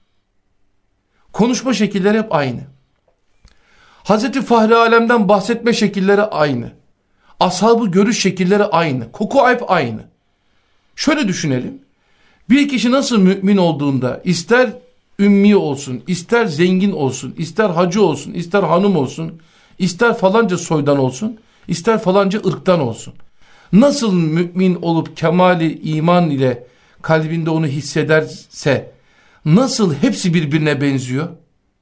Konuşma şekilleri hep aynı. Hazreti Fahri Alem'den bahsetme şekilleri aynı. Ashabı görüş şekilleri aynı. Koku hep aynı. Şöyle düşünelim. Bir kişi nasıl mümin olduğunda ister ümmi olsun, ister zengin olsun, ister hacı olsun, ister hanım olsun, ister falanca soydan olsun, ister falanca ırktan olsun. Nasıl mümin olup kemali iman ile kalbinde onu hissederse, nasıl hepsi birbirine benziyor?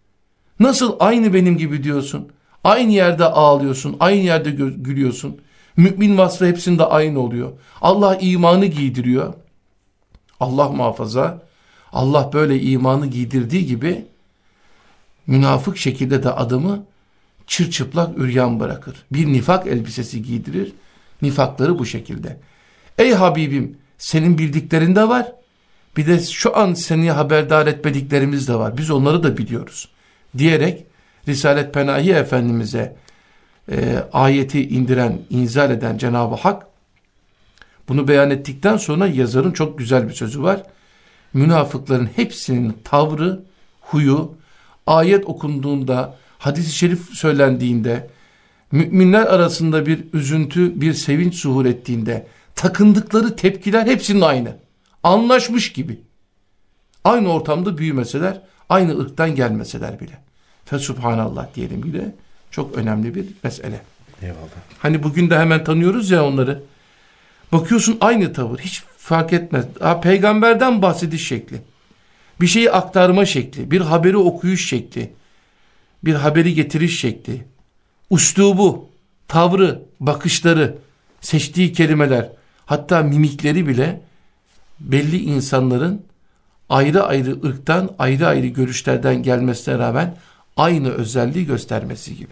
Nasıl aynı benim gibi diyorsun? Aynı yerde ağlıyorsun, aynı yerde gülüyorsun. Mümin vasfı hepsinde aynı oluyor. Allah imanı giydiriyor. Allah muhafaza. Allah böyle imanı giydirdiği gibi münafık şekilde de adamı çırçıplak üryan bırakır. Bir nifak elbisesi giydirir. Nifakları bu şekilde. Ey Habibim, senin bildiklerinde var. Bir de şu an seni haberdar etmediklerimiz de var. Biz onları da biliyoruz. Diyerek Risalet Penahi Efendimiz'e ayeti indiren, inzal eden Cenab-ı Hak bunu beyan ettikten sonra yazarın çok güzel bir sözü var. Münafıkların hepsinin tavrı, huyu, ayet okunduğunda, hadis-i şerif söylendiğinde, müminler arasında bir üzüntü, bir sevinç zuhur ettiğinde, takındıkları tepkiler hepsinin aynı. Anlaşmış gibi. Aynı ortamda büyümeseler, aynı ırktan gelmeseler bile. Fesubhanallah diyelim bile. Çok önemli bir mesele. Eyvallah. Hani bugün de hemen tanıyoruz ya onları. Bakıyorsun aynı tavır, hiç fark etmez. Peygamberden bahsediş şekli, bir şeyi aktarma şekli, bir haberi okuyuş şekli, bir haberi getiriş şekli, üslubu, tavrı, bakışları, seçtiği kelimeler, hatta mimikleri bile belli insanların ayrı ayrı ırktan, ayrı ayrı görüşlerden gelmesine rağmen aynı özelliği göstermesi gibi.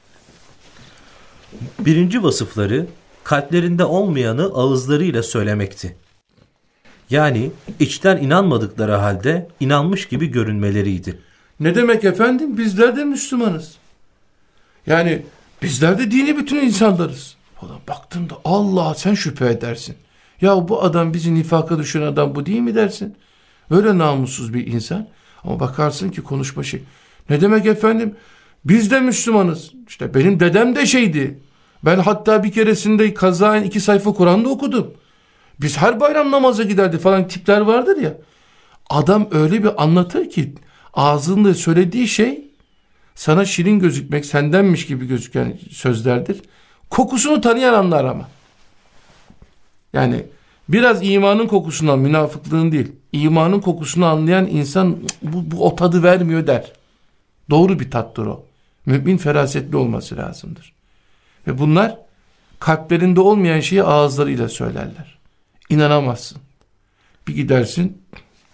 Birinci vasıfları kalplerinde olmayanı ağızlarıyla söylemekti. Yani içten inanmadıkları halde inanmış gibi görünmeleriydi. Ne demek efendim? Bizler de Müslümanız. Yani bizler de dini bütün insanlarız. Baktığında Allah, sen şüphe edersin. Ya bu adam bizi nifaka düşüren adam bu değil mi dersin? Öyle namussuz bir insan. Ama bakarsın ki konuşma şey. Ne demek efendim? Biz de Müslümanız. İşte benim dedem de şeydi. Ben hatta bir keresinde kazaen 2 sayfa Kur'an'da okudum. Biz her bayram namaza giderdi falan tipler vardır ya. Adam öyle bir anlatır ki ağzında söylediği şey sana şirin gözükmek, sendenmiş gibi gözüken sözlerdir. Kokusunu tanıyan anlar ama. Yani biraz imanın kokusundan, münafıklığın değil, imanın kokusunu anlayan insan bu o tadı vermiyor der. Doğru bir tattır o. Mümin ferasetli olması lazımdır. Ve bunlar kalplerinde olmayan şeyi ağızlarıyla söylerler. İnanamazsın. Bir gidersin,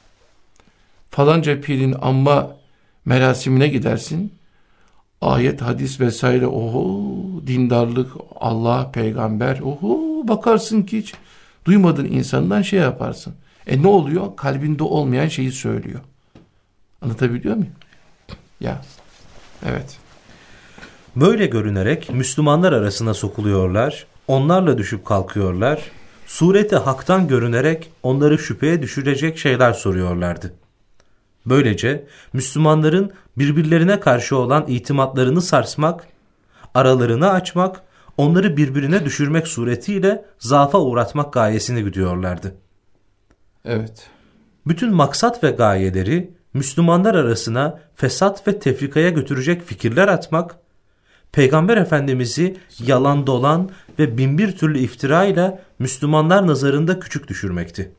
falanca pirin anma merasimine gidersin. Ayet, hadis vesaire, oho, dindarlık, Allah, peygamber, oho, bakarsın ki hiç duymadığın insandan şey yaparsın. Ne oluyor? Kalbinde olmayan şeyi söylüyor. Anlatabiliyor muyum? Ya, evet. Böyle görünerek Müslümanlar arasına sokuluyorlar, onlarla düşüp kalkıyorlar, sureti haktan görünerek onları şüpheye düşürecek şeyler soruyorlardı. Böylece Müslümanların birbirlerine karşı olan itimatlarını sarsmak, aralarını açmak, onları birbirine düşürmek suretiyle zaafa uğratmak gayesini güdüyorlardı. Evet. Bütün maksat ve gayeleri Müslümanlar arasına fesat ve tefrikaya götürecek fikirler atmak, Peygamber Efendimiz'i yalan dolan ve binbir türlü iftira ile Müslümanlar nazarında küçük düşürmekti.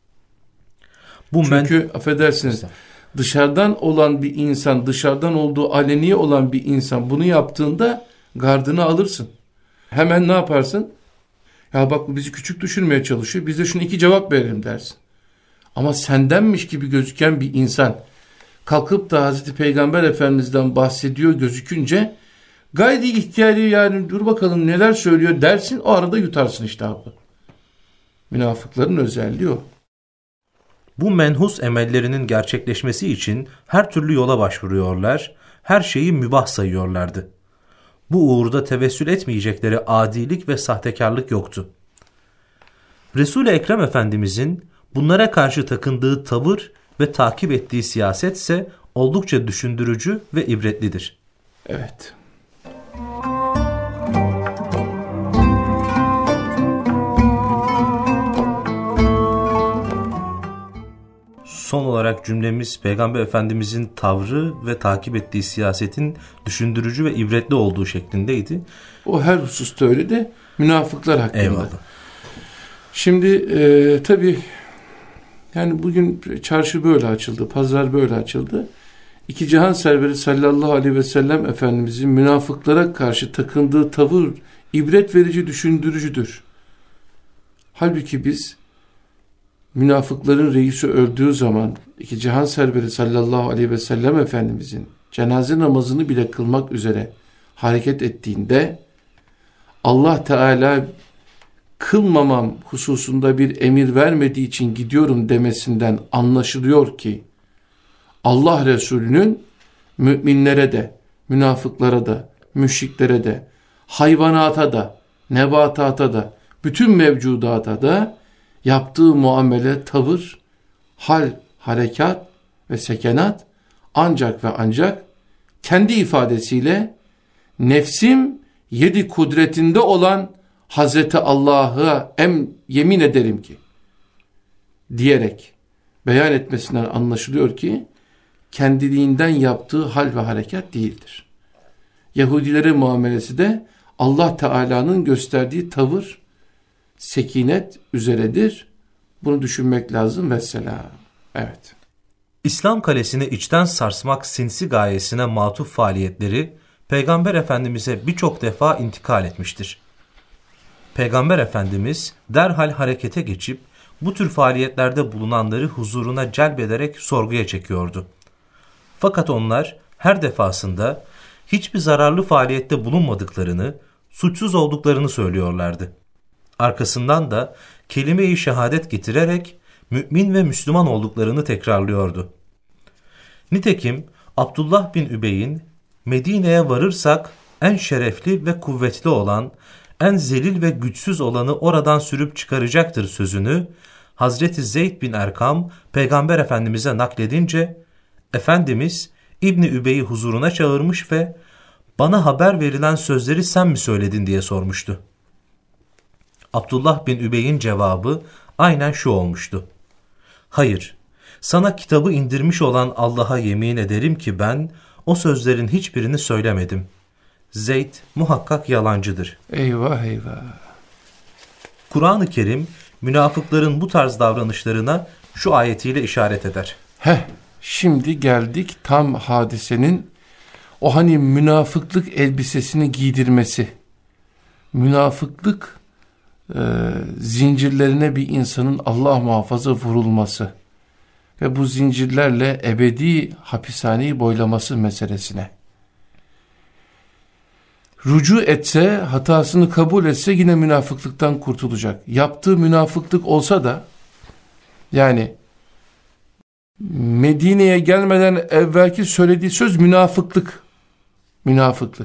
Çünkü affedersiniz, dışarıdan olan bir insan, dışarıdan olduğu aleni olan bir insan bunu yaptığında gardını alırsın. Hemen ne yaparsın? Ya bak bu bizi küçük düşürmeye çalışıyor, biz de şuna 2 cevap verelim dersin. Ama sendenmiş gibi gözüken bir insan kalkıp da Hazreti Peygamber Efendimiz'den bahsediyor gözükünce gayri ihtiyari, yani dur bakalım neler söylüyor dersin, o arada yutarsın işte abi. Münafıkların özelliği o. Bu menhus emellerinin gerçekleşmesi için her türlü yola başvuruyorlar, her şeyi mübah sayıyorlardı. Bu uğurda tevessül etmeyecekleri adilik ve sahtekarlık yoktu. Resul-i Ekrem Efendimizin bunlara karşı takındığı tavır ve takip ettiği siyaset ise oldukça düşündürücü ve ibretlidir. Evet. Son olarak cümlemiz Peygamber Efendimizin tavrı ve takip ettiği siyasetin düşündürücü ve ibretli olduğu şeklindeydi. O her hususta öyle de münafıklar hakkında. Eyvallah. Şimdi tabii yani bugün çarşı böyle açıldı, pazar böyle açıldı. 2 cihan serveri sallallahu aleyhi ve sellem Efendimizin münafıklara karşı takındığı tavır ibret verici, düşündürücüdür. Halbuki biz münafıkların reisi öldüğü zaman iki cihan serveri sallallahu aleyhi ve sellem Efendimizin cenaze namazını bile kılmak üzere hareket ettiğinde Allah Teala kılmamam hususunda bir emir vermediği için gidiyorum demesinden anlaşılıyor ki Allah Resulü'nün müminlere de, münafıklara da, müşriklere de, hayvanata da, nebatata da, bütün mevcudata da yaptığı muamele, tavır, hal, harekat ve sekenat ancak ve ancak kendi ifadesiyle nefsim yedi kudretinde olan Hazreti Allah'a yemin ederim ki diyerek beyan etmesinden anlaşılıyor ki kendiliğinden yaptığı hal ve harekat değildir. Yahudilere muamelesi de Allah Teala'nın gösterdiği tavır, sekinet üzeredir. Bunu düşünmek lazım mesela. Evet. İslam kalesini içten sarsmak sinsi gayesine matuf faaliyetleri Peygamber Efendimiz'e birçok defa intikal etmiştir. Peygamber Efendimiz derhal harekete geçip bu tür faaliyetlerde bulunanları huzuruna celbederek sorguya çekiyordu. Fakat onlar her defasında hiçbir zararlı faaliyette bulunmadıklarını, suçsuz olduklarını söylüyorlardı. Arkasından da kelime-i şehadet getirerek mümin ve Müslüman olduklarını tekrarlıyordu. Nitekim Abdullah bin Übey'in Medine'ye varırsak en şerefli ve kuvvetli olan, en zelil ve güçsüz olanı oradan sürüp çıkaracaktır sözünü Hazreti Zeyd bin Erkam Peygamber Efendimiz'e nakledince Efendimiz İbni Übey'i huzuruna çağırmış ve bana haber verilen sözleri sen mi söyledin diye sormuştu. Abdullah bin Übey'in cevabı aynen şu olmuştu. Hayır, sana kitabı indirmiş olan Allah'a yemin ederim ki ben o sözlerin hiçbirini söylemedim. Zeyd muhakkak yalancıdır. Eyvah eyvah. Kur'an-ı Kerim münafıkların bu tarz davranışlarına şu ayetiyle işaret eder. Şimdi geldik tam hadisenin o hani münafıklık elbisesini giydirmesi. Münafıklık zincirlerine bir insanın Allah muhafaza vurulması ve bu zincirlerle ebedi hapishaneyi boylaması meselesine. Rücu etse, hatasını kabul etse yine münafıklıktan kurtulacak. Yaptığı münafıklık olsa da yani Medine'ye gelmeden evvelki söylediği söz münafıklık. Münafıklık.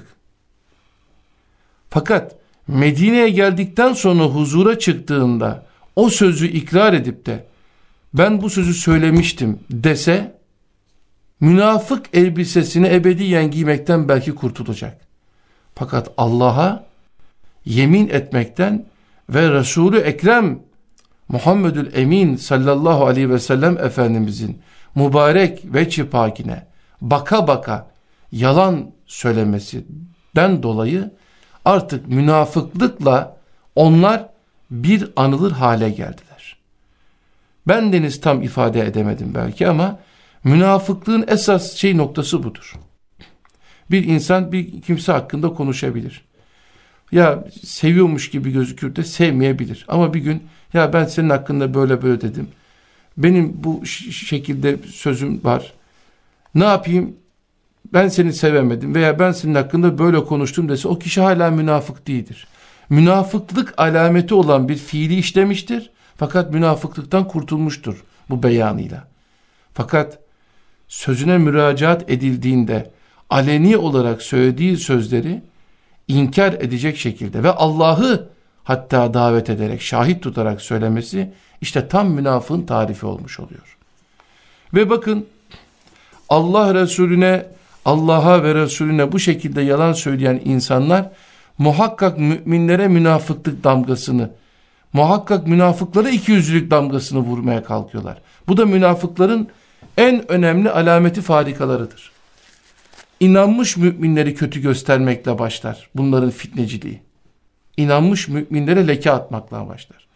Fakat Medine'ye geldikten sonra huzura çıktığında o sözü ikrar edip de ben bu sözü söylemiştim dese münafık elbisesini ebediyen giymekten belki kurtulacak. Fakat Allah'a yemin etmekten ve Resulü Ekrem Muhammedül Emin sallallahu aleyhi ve sellem Efendimizin mübarek veçh-i pakine baka baka yalan söylemesinden dolayı artık münafıklıkla onlar bir anılır hale geldiler. Bendeniz tam ifade edemedim belki ama münafıklığın esas noktası budur. Bir insan bir kimse hakkında konuşabilir. Ya seviyormuş gibi gözükür de sevmeyebilir. Ama bir gün ya ben senin hakkında böyle böyle dedim. Benim bu şekilde sözüm var. Ne yapayım? Ben seni sevemedim veya ben senin hakkında böyle konuştum dese o kişi hala münafık değildir. Münafıklık alameti olan bir fiili işlemiştir. Fakat münafıklıktan kurtulmuştur bu beyanıyla. Fakat sözüne müracaat edildiğinde aleni olarak söylediği sözleri inkar edecek şekilde ve Allah'ı hatta davet ederek, şahit tutarak söylemesi işte tam münafığın tarifi olmuş oluyor. Ve bakın Allah Resulüne, Allah'a ve Resulüne bu şekilde yalan söyleyen insanlar muhakkak müminlere münafıklık damgasını, muhakkak münafıklara ikiyüzlülük damgasını vurmaya kalkıyorlar. Bu da münafıkların en önemli alameti farikalarıdır. İnanmış müminleri kötü göstermekle başlar bunların fitneciliği. İnanmış müminlere leke atmakla başlar.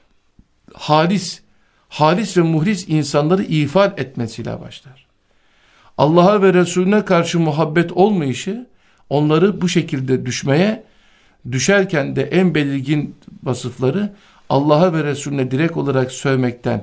Halis ve muhlis insanları ifade etmesiyle başlar. Allah'a ve Resulüne karşı muhabbet olmayışı onları bu şekilde düşmeye Düşerken de en belirgin vasıfları Allah'a ve Resulüne direkt olarak sövmekten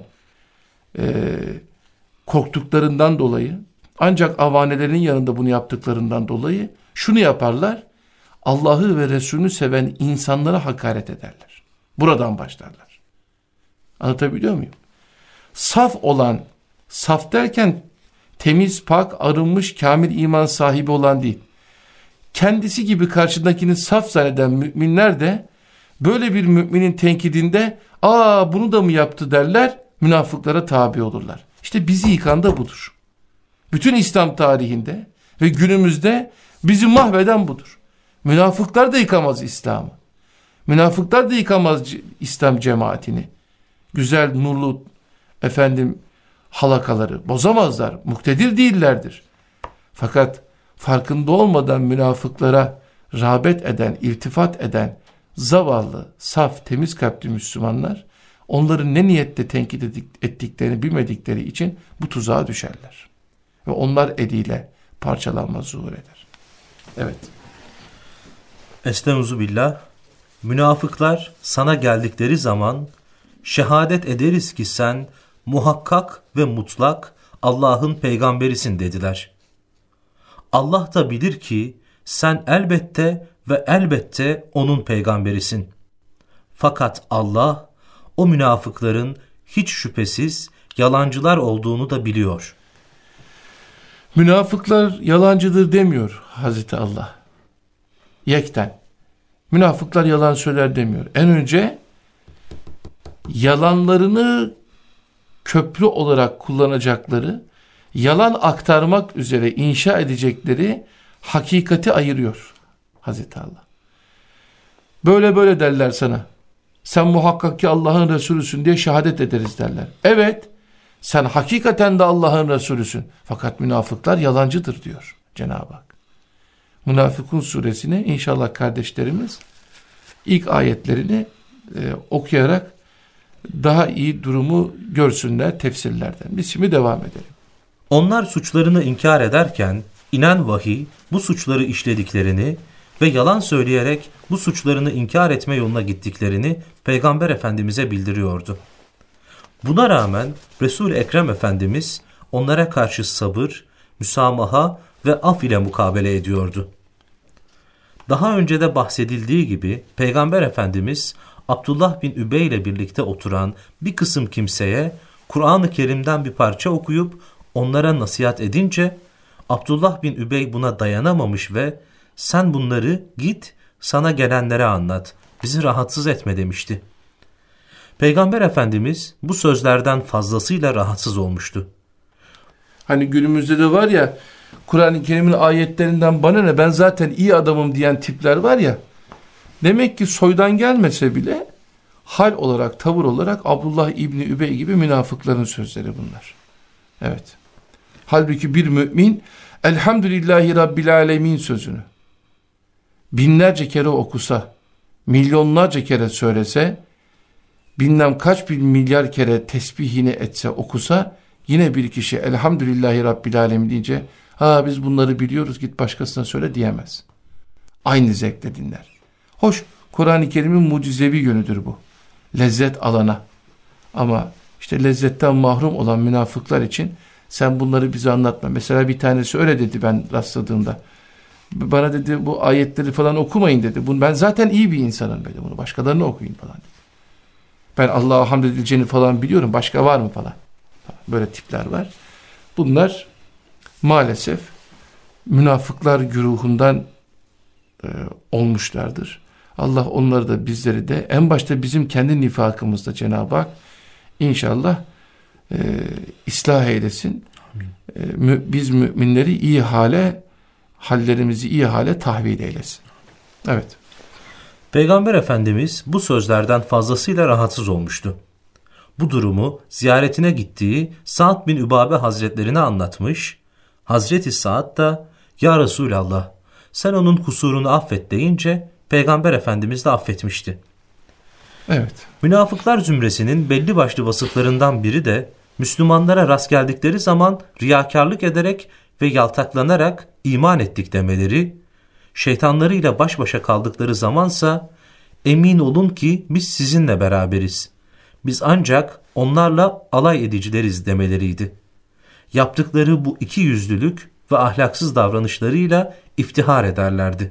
korktuklarından dolayı, ancak avanelerin yanında bunu yaptıklarından dolayı şunu yaparlar: Allah'ı ve Resulünü seven insanlara hakaret ederler. Buradan başlarlar. Anlatabiliyor muyum? Saf olan, saf derken temiz, pak, arınmış, kamil iman sahibi olan değil. Kendisi gibi karşıdakini saf zanneden müminler de böyle bir müminin tenkidinde bunu da mı yaptı derler, münafıklara tabi olurlar. İşte bizi yıkan da budur. Bütün İslam tarihinde ve günümüzde bizi mahveden budur. Münafıklar da yıkamaz İslam'ı. Münafıklar da yıkamaz İslam cemaatini. Güzel, nurlu halakaları bozamazlar. Muktedir değillerdir. Fakat farkında olmadan münafıklara rağbet eden, iltifat eden zavallı, saf, temiz kalpli Müslümanlar onların ne niyetle tenkit ettiklerini bilmedikleri için bu tuzağa düşerler. Ve onlar eliyle parçalanma zuhur eder. Evet. Estaizu billah. Münafıklar sana geldikleri zaman şehadet ederiz ki sen muhakkak ve mutlak Allah'ın peygamberisin dediler. Allah da bilir ki sen elbette ve elbette onun peygamberisin. Fakat Allah o münafıkların hiç şüphesiz yalancılar olduğunu da biliyor. Münafıklar yalancıdır demiyor Hazreti Allah. Yekten. Münafıklar yalan söyler demiyor. En önce yalanlarını köprü olarak kullanacakları, yalan aktarmak üzere inşa edecekleri hakikati ayırıyor Hazreti Allah. Böyle böyle derler sana. Sen muhakkak ki Allah'ın Resulüsün diye şehadet ederiz derler. Evet, sen hakikaten de Allah'ın Resulüsün. Fakat münafıklar yalancıdır diyor Cenab-ı Hak. Münafıkun suresini inşallah kardeşlerimiz ilk ayetlerini okuyarak daha iyi durumu görsünler tefsirlerden. Biz şimdi devam edelim. Onlar suçlarını inkar ederken inen vahiy bu suçları işlediklerini ve yalan söyleyerek bu suçlarını inkar etme yoluna gittiklerini Peygamber Efendimiz'e bildiriyordu. Buna rağmen Resul-i Ekrem Efendimiz onlara karşı sabır, müsamaha ve af ile mukabele ediyordu. Daha önce de bahsedildiği gibi Peygamber Efendimiz Abdullah bin Übey ile birlikte oturan bir kısım kimseye Kur'an-ı Kerim'den bir parça okuyup onlara nasihat edince Abdullah bin Übey buna dayanamamış ve sen bunları git sana gelenlere anlat, bizi rahatsız etme demişti. Peygamber Efendimiz bu sözlerden fazlasıyla rahatsız olmuştu. Hani günümüzde de var ya, Kur'an-ı Kerim'in ayetlerinden bana ne, ben zaten iyi adamım diyen tipler var ya, demek ki soydan gelmese bile hal olarak, tavır olarak Abdullah İbni Übey gibi münafıkların sözleri bunlar. Evet. Halbuki bir mümin Elhamdülillahi Rabbil Alemin sözünü binlerce kere okusa, milyonlarca kere söylese, bilmem kaç bin milyar kere tesbihini etse, okusa, yine bir kişi Elhamdülillahi Rabbil Alemin deyince biz bunları biliyoruz, git başkasına söyle diyemez. Aynı zevkle dinler. Hoş, Kur'an-ı Kerim'in mucizevi yönüdür bu. Lezzet alana. Ama işte lezzetten mahrum olan münafıklar için sen bunları bize anlatma. Mesela bir tanesi öyle dedi ben rastladığımda. Bana dedi bu ayetleri falan okumayın dedi. Ben zaten iyi bir insanım dedi. Bunu başkalarına okuyun falan dedi. Ben Allah'a hamd edileceğini falan biliyorum. Başka var mı falan. Böyle tipler var. Bunlar maalesef münafıklar güruhundan olmuşlardır. Allah onları da bizleri de en başta bizim kendi nifakımızda Cenab-ı Hak inşallah ıslah eylesin. Biz müminleri iyi hale, hallerimizi iyi hale tahvil eylesin. Evet. Peygamber Efendimiz bu sözlerden fazlasıyla rahatsız olmuştu. Bu durumu ziyaretine gittiği Sa'd bin Übabe Hazretlerine anlatmış. Hazreti Sa'd da ya Resulallah sen onun kusurunu affet deyince Peygamber Efendimiz de affetmişti. Evet. Münafıklar zümresinin belli başlı vasıflarından biri de Müslümanlara rast geldikleri zaman riyakarlık ederek ve yaltaklanarak iman ettik demeleri, şeytanlarıyla baş başa kaldıkları zamansa emin olun ki biz sizinle beraberiz. Biz ancak onlarla alay edicileriz demeleriydi. Yaptıkları bu ikiyüzlülük ve ahlaksız davranışlarıyla iftihar ederlerdi.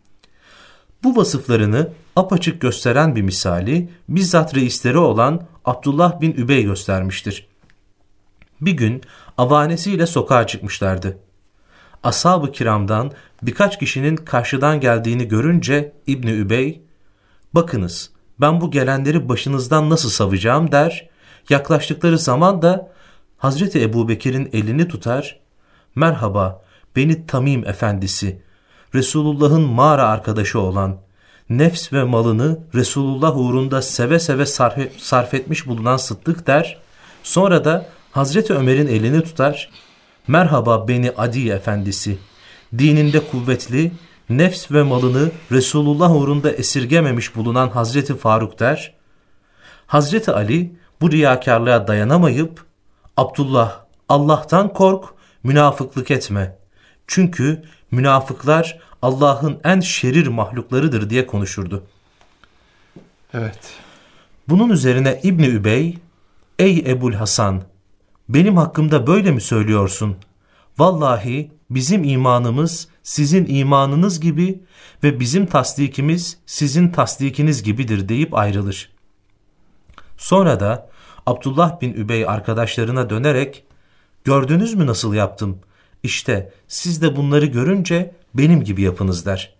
Bu vasıflarını apaçık gösteren bir misali bizzat reisleri olan Abdullah bin Übey göstermiştir. Bir gün avanesiyle sokağa çıkmışlardı. Ashab-ı kiramdan birkaç kişinin karşıdan geldiğini görünce İbni Übey, "Bakınız ben bu gelenleri başınızdan nasıl savacağım" der, yaklaştıkları zaman da Hazreti Ebubekir'in elini tutar, "Merhaba, beni Tamim efendisi, Resulullah'ın mağara arkadaşı olan, nefs ve malını Resulullah uğrunda seve seve sarf etmiş bulunan Sıddık" der. Sonra da Hazreti Ömer'in elini tutar, "Merhaba beni Adi efendisi, dininde kuvvetli, nefs ve malını Resulullah uğrunda esirgememiş bulunan Hazreti Faruk" der. Hazreti Ali bu riyakarlığa dayanamayıp, "Abdullah, Allah'tan kork, münafıklık etme. Çünkü münafıklar Allah'ın en şerir mahluklarıdır" diye konuşurdu. Evet. Bunun üzerine İbni Übey, "Ey Ebul Hasan, benim hakkımda böyle mi söylüyorsun? Vallahi bizim imanımız sizin imanınız gibi ve bizim tasdikimiz sizin tasdikiniz gibidir" deyip ayrılır. Sonra da Abdullah bin Übey arkadaşlarına dönerek, "Gördünüz mü nasıl yaptım? İşte siz de bunları görünce benim gibi yapınız" der.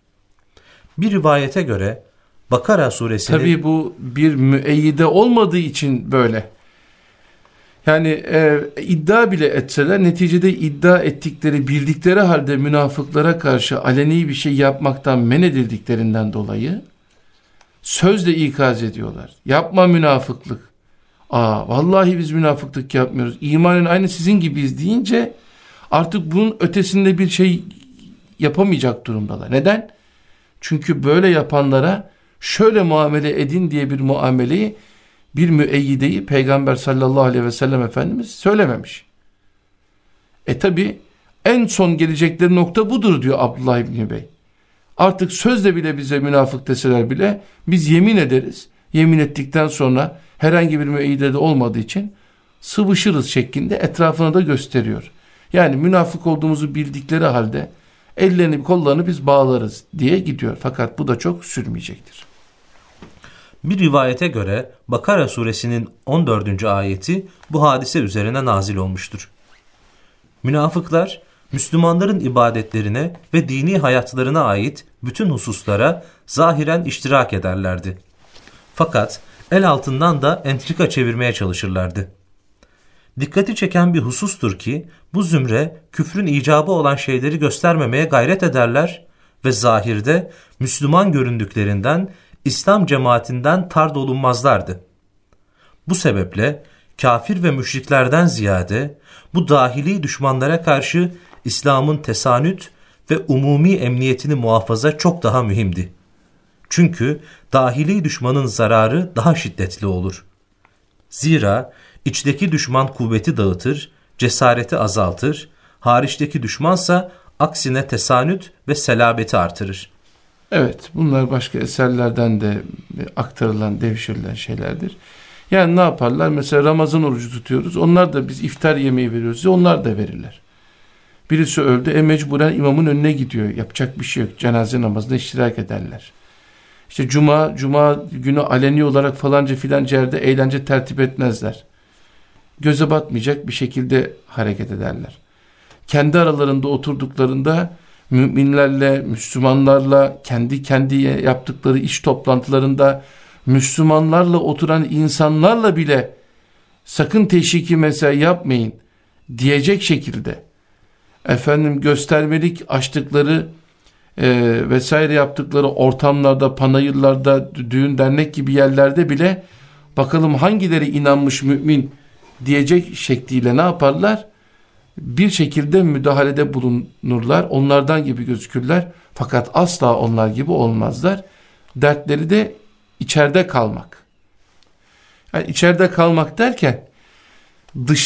Bir rivayete göre Bakara suresinin... Tabii bu bir müeyyide olmadığı için böyle. Yani iddia bile etseler neticede iddia ettikleri, bildikleri halde münafıklara karşı aleni bir şey yapmaktan men edildiklerinden dolayı sözle ikaz ediyorlar. Yapma münafıklık. Vallahi biz münafıklık yapmıyoruz. İmanın aynı sizin gibiyiz deyince artık bunun ötesinde bir şey yapamayacak durumdalar. Neden? Çünkü böyle yapanlara şöyle muamele edin diye bir muameleyi, bir müeyyideyi Peygamber sallallahu aleyhi ve sellem Efendimiz söylememiş. Tabi en son gelecekleri nokta budur diyor Abdullah İbni Bey. Artık sözle bile bize münafık deseler bile biz yemin ederiz. Yemin ettikten sonra herhangi bir müeyyide de olmadığı için sıvışırız şeklinde etrafına da gösteriyor. Yani münafık olduğumuzu bildikleri halde ellerini kollarını biz bağlarız diye gidiyor. Fakat bu da çok sürmeyecektir. Bir rivayete göre Bakara suresinin 14. ayeti bu hadise üzerine nazil olmuştur. Münafıklar Müslümanların ibadetlerine ve dini hayatlarına ait bütün hususlara zahiren iştirak ederlerdi. Fakat el altından da entrika çevirmeye çalışırlardı. Dikkati çeken bir husustur ki bu zümre küfrün icabı olan şeyleri göstermemeye gayret ederler ve zahirde Müslüman göründüklerinden İslam cemaatinden tard olunmazlardı. Bu sebeple kafir ve müşriklerden ziyade bu dahili düşmanlara karşı İslam'ın tesanüt ve umumi emniyetini muhafaza çok daha mühimdi. Çünkü dahili düşmanın zararı daha şiddetli olur. Zira içteki düşman kuvveti dağıtır, cesareti azaltır, hariçteki düşmansa aksine tesanüt ve selabeti artırır. Evet, bunlar başka eserlerden de aktarılan, devşirilen şeylerdir. Yani ne yaparlar? Mesela Ramazan orucu tutuyoruz. Onlar da biz iftar yemeği veriyoruz. Onlar da verirler. Birisi öldü. Mecburen imamın önüne gidiyor. Yapacak bir şey yok. Cenaze namazına iştirak ederler. İşte cuma günü aleni olarak falanca filanca yerde eğlence tertip etmezler. Göze batmayacak bir şekilde hareket ederler. Kendi aralarında oturduklarında müminlerle, Müslümanlarla, kendi yaptıkları iş toplantılarında Müslümanlarla oturan insanlarla bile sakın teşriki mesai yapmayın diyecek şekilde göstermelik açtıkları vesaire yaptıkları ortamlarda, panayırlarda, düğün dernek gibi yerlerde bile bakalım hangileri inanmış mümin diyecek şekliyle ne yaparlar? Bir şekilde müdahalede bulunurlar. Onlardan gibi gözükürler. Fakat asla onlar gibi olmazlar. Dertleri de içeride kalmak. Yani içeride kalmak derken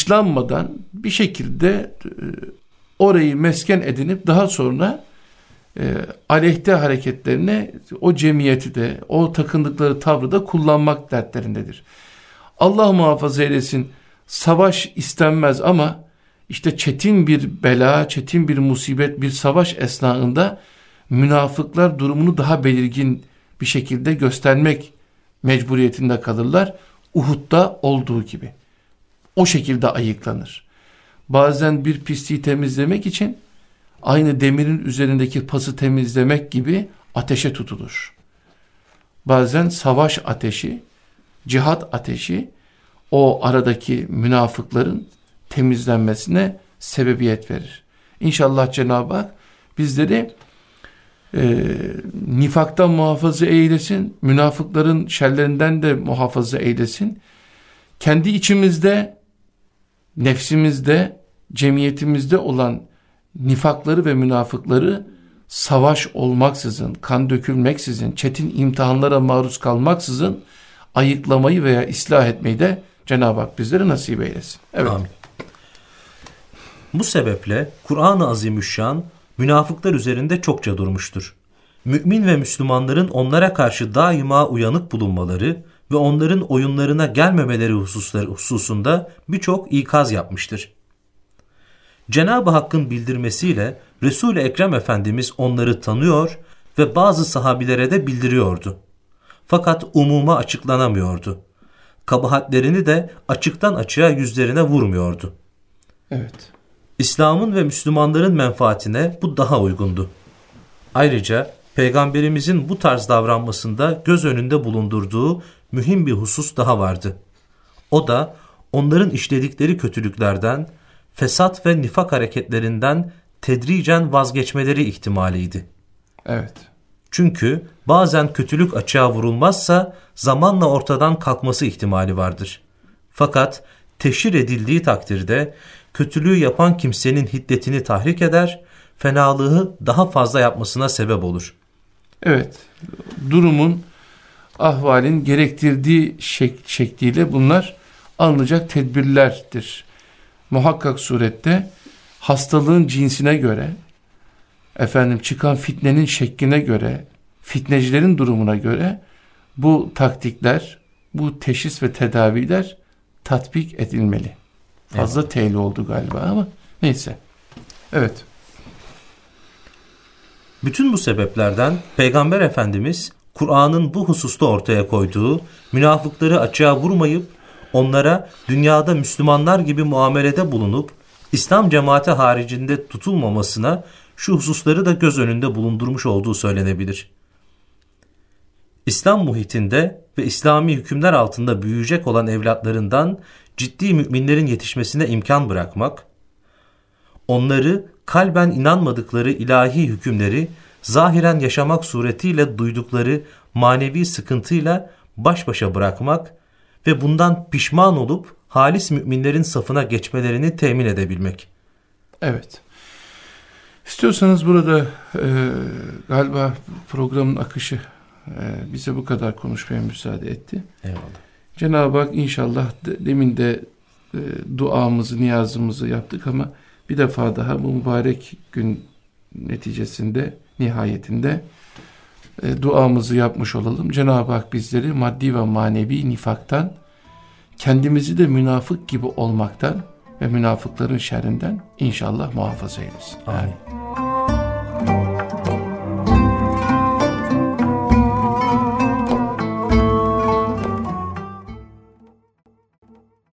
dışlanmadan bir şekilde orayı mesken edinip daha sonra aleyhte hareketlerine o cemiyeti de, o takındıkları tavrı da kullanmak dertlerindedir. Allah muhafaza eylesin, savaş istenmez ama işte çetin bir bela, çetin bir musibet, bir savaş esnasında münafıklar durumunu daha belirgin bir şekilde göstermek mecburiyetinde kalırlar. Uhud'da olduğu gibi. O şekilde ayıklanır. Bazen bir pisliği temizlemek için aynı demirin üzerindeki pası temizlemek gibi ateşe tutulur. Bazen savaş ateşi, cihat ateşi o aradaki münafıkların temizlenmesine sebebiyet verir. İnşallah Cenab-ı Hak bizleri nifaktan muhafaza eylesin, münafıkların şerlerinden de muhafaza eylesin. Kendi içimizde, nefsimizde, cemiyetimizde olan nifakları ve münafıkları savaş olmaksızın, kan dökülmeksizin, çetin imtihanlara maruz kalmaksızın ayıklamayı veya ıslah etmeyi de Cenab-ı Hak bizlere nasip eylesin. Evet. Amin. Bu sebeple Kur'an-ı Azimüşşan münafıklar üzerinde çokça durmuştur. Mümin ve Müslümanların onlara karşı daima uyanık bulunmaları ve onların oyunlarına gelmemeleri hususunda birçok ikaz yapmıştır. Cenab-ı Hakk'ın bildirmesiyle Resul-i Ekrem Efendimiz onları tanıyor ve bazı sahabilere de bildiriyordu. Fakat umuma açıklanamıyordu. Kabahatlerini de açıktan açığa yüzlerine vurmuyordu. Evet. İslam'ın ve Müslümanların menfaatine bu daha uygundu. Ayrıca Peygamberimizin bu tarz davranmasında göz önünde bulundurduğu mühim bir husus daha vardı. O da onların işledikleri kötülüklerden, fesat ve nifak hareketlerinden tedricen vazgeçmeleri ihtimaliydi. Evet. Çünkü bazen kötülük açığa vurulmazsa zamanla ortadan kalkması ihtimali vardır. Fakat teşhir edildiği takdirde kötülüğü yapan kimsenin hiddetini tahrik eder, fenalığı daha fazla yapmasına sebep olur. Evet, durumun, ahvalin gerektirdiği şekliyle bunlar alınacak tedbirlerdir. Muhakkak surette hastalığın cinsine göre, çıkan fitnenin şekline göre, fitnecilerin durumuna göre bu taktikler, bu teşhis ve tedaviler tatbik edilmeli. Fazla evet. Tehlikeli oldu galiba ama neyse. Evet. Bütün bu sebeplerden Peygamber Efendimiz Kur'an'ın bu hususta ortaya koyduğu münafıkları açığa vurmayıp onlara dünyada Müslümanlar gibi muamelede bulunup İslam cemaati haricinde tutulmamasına şu hususları da göz önünde bulundurmuş olduğu söylenebilir. İslam muhitinde ve İslami hükümler altında büyüyecek olan evlatlarından ciddi müminlerin yetişmesine imkan bırakmak, onları kalben inanmadıkları ilahi hükümleri zahiren yaşamak suretiyle duydukları manevi sıkıntıyla baş başa bırakmak ve bundan pişman olup halis müminlerin safına geçmelerini temin edebilmek. Evet. İstiyorsanız burada galiba programın akışı bize bu kadar konuşmaya müsaade etti. Eyvallah. Cenab-ı Hak inşallah demin de duamızı, niyazımızı yaptık ama bir defa daha bu mübarek gün neticesinde, nihayetinde duamızı yapmış olalım. Cenab-ı Hak bizleri maddi ve manevi nifaktan, kendimizi de münafık gibi olmaktan ve münafıkların şerrinden inşallah muhafaza eylesin. Amin.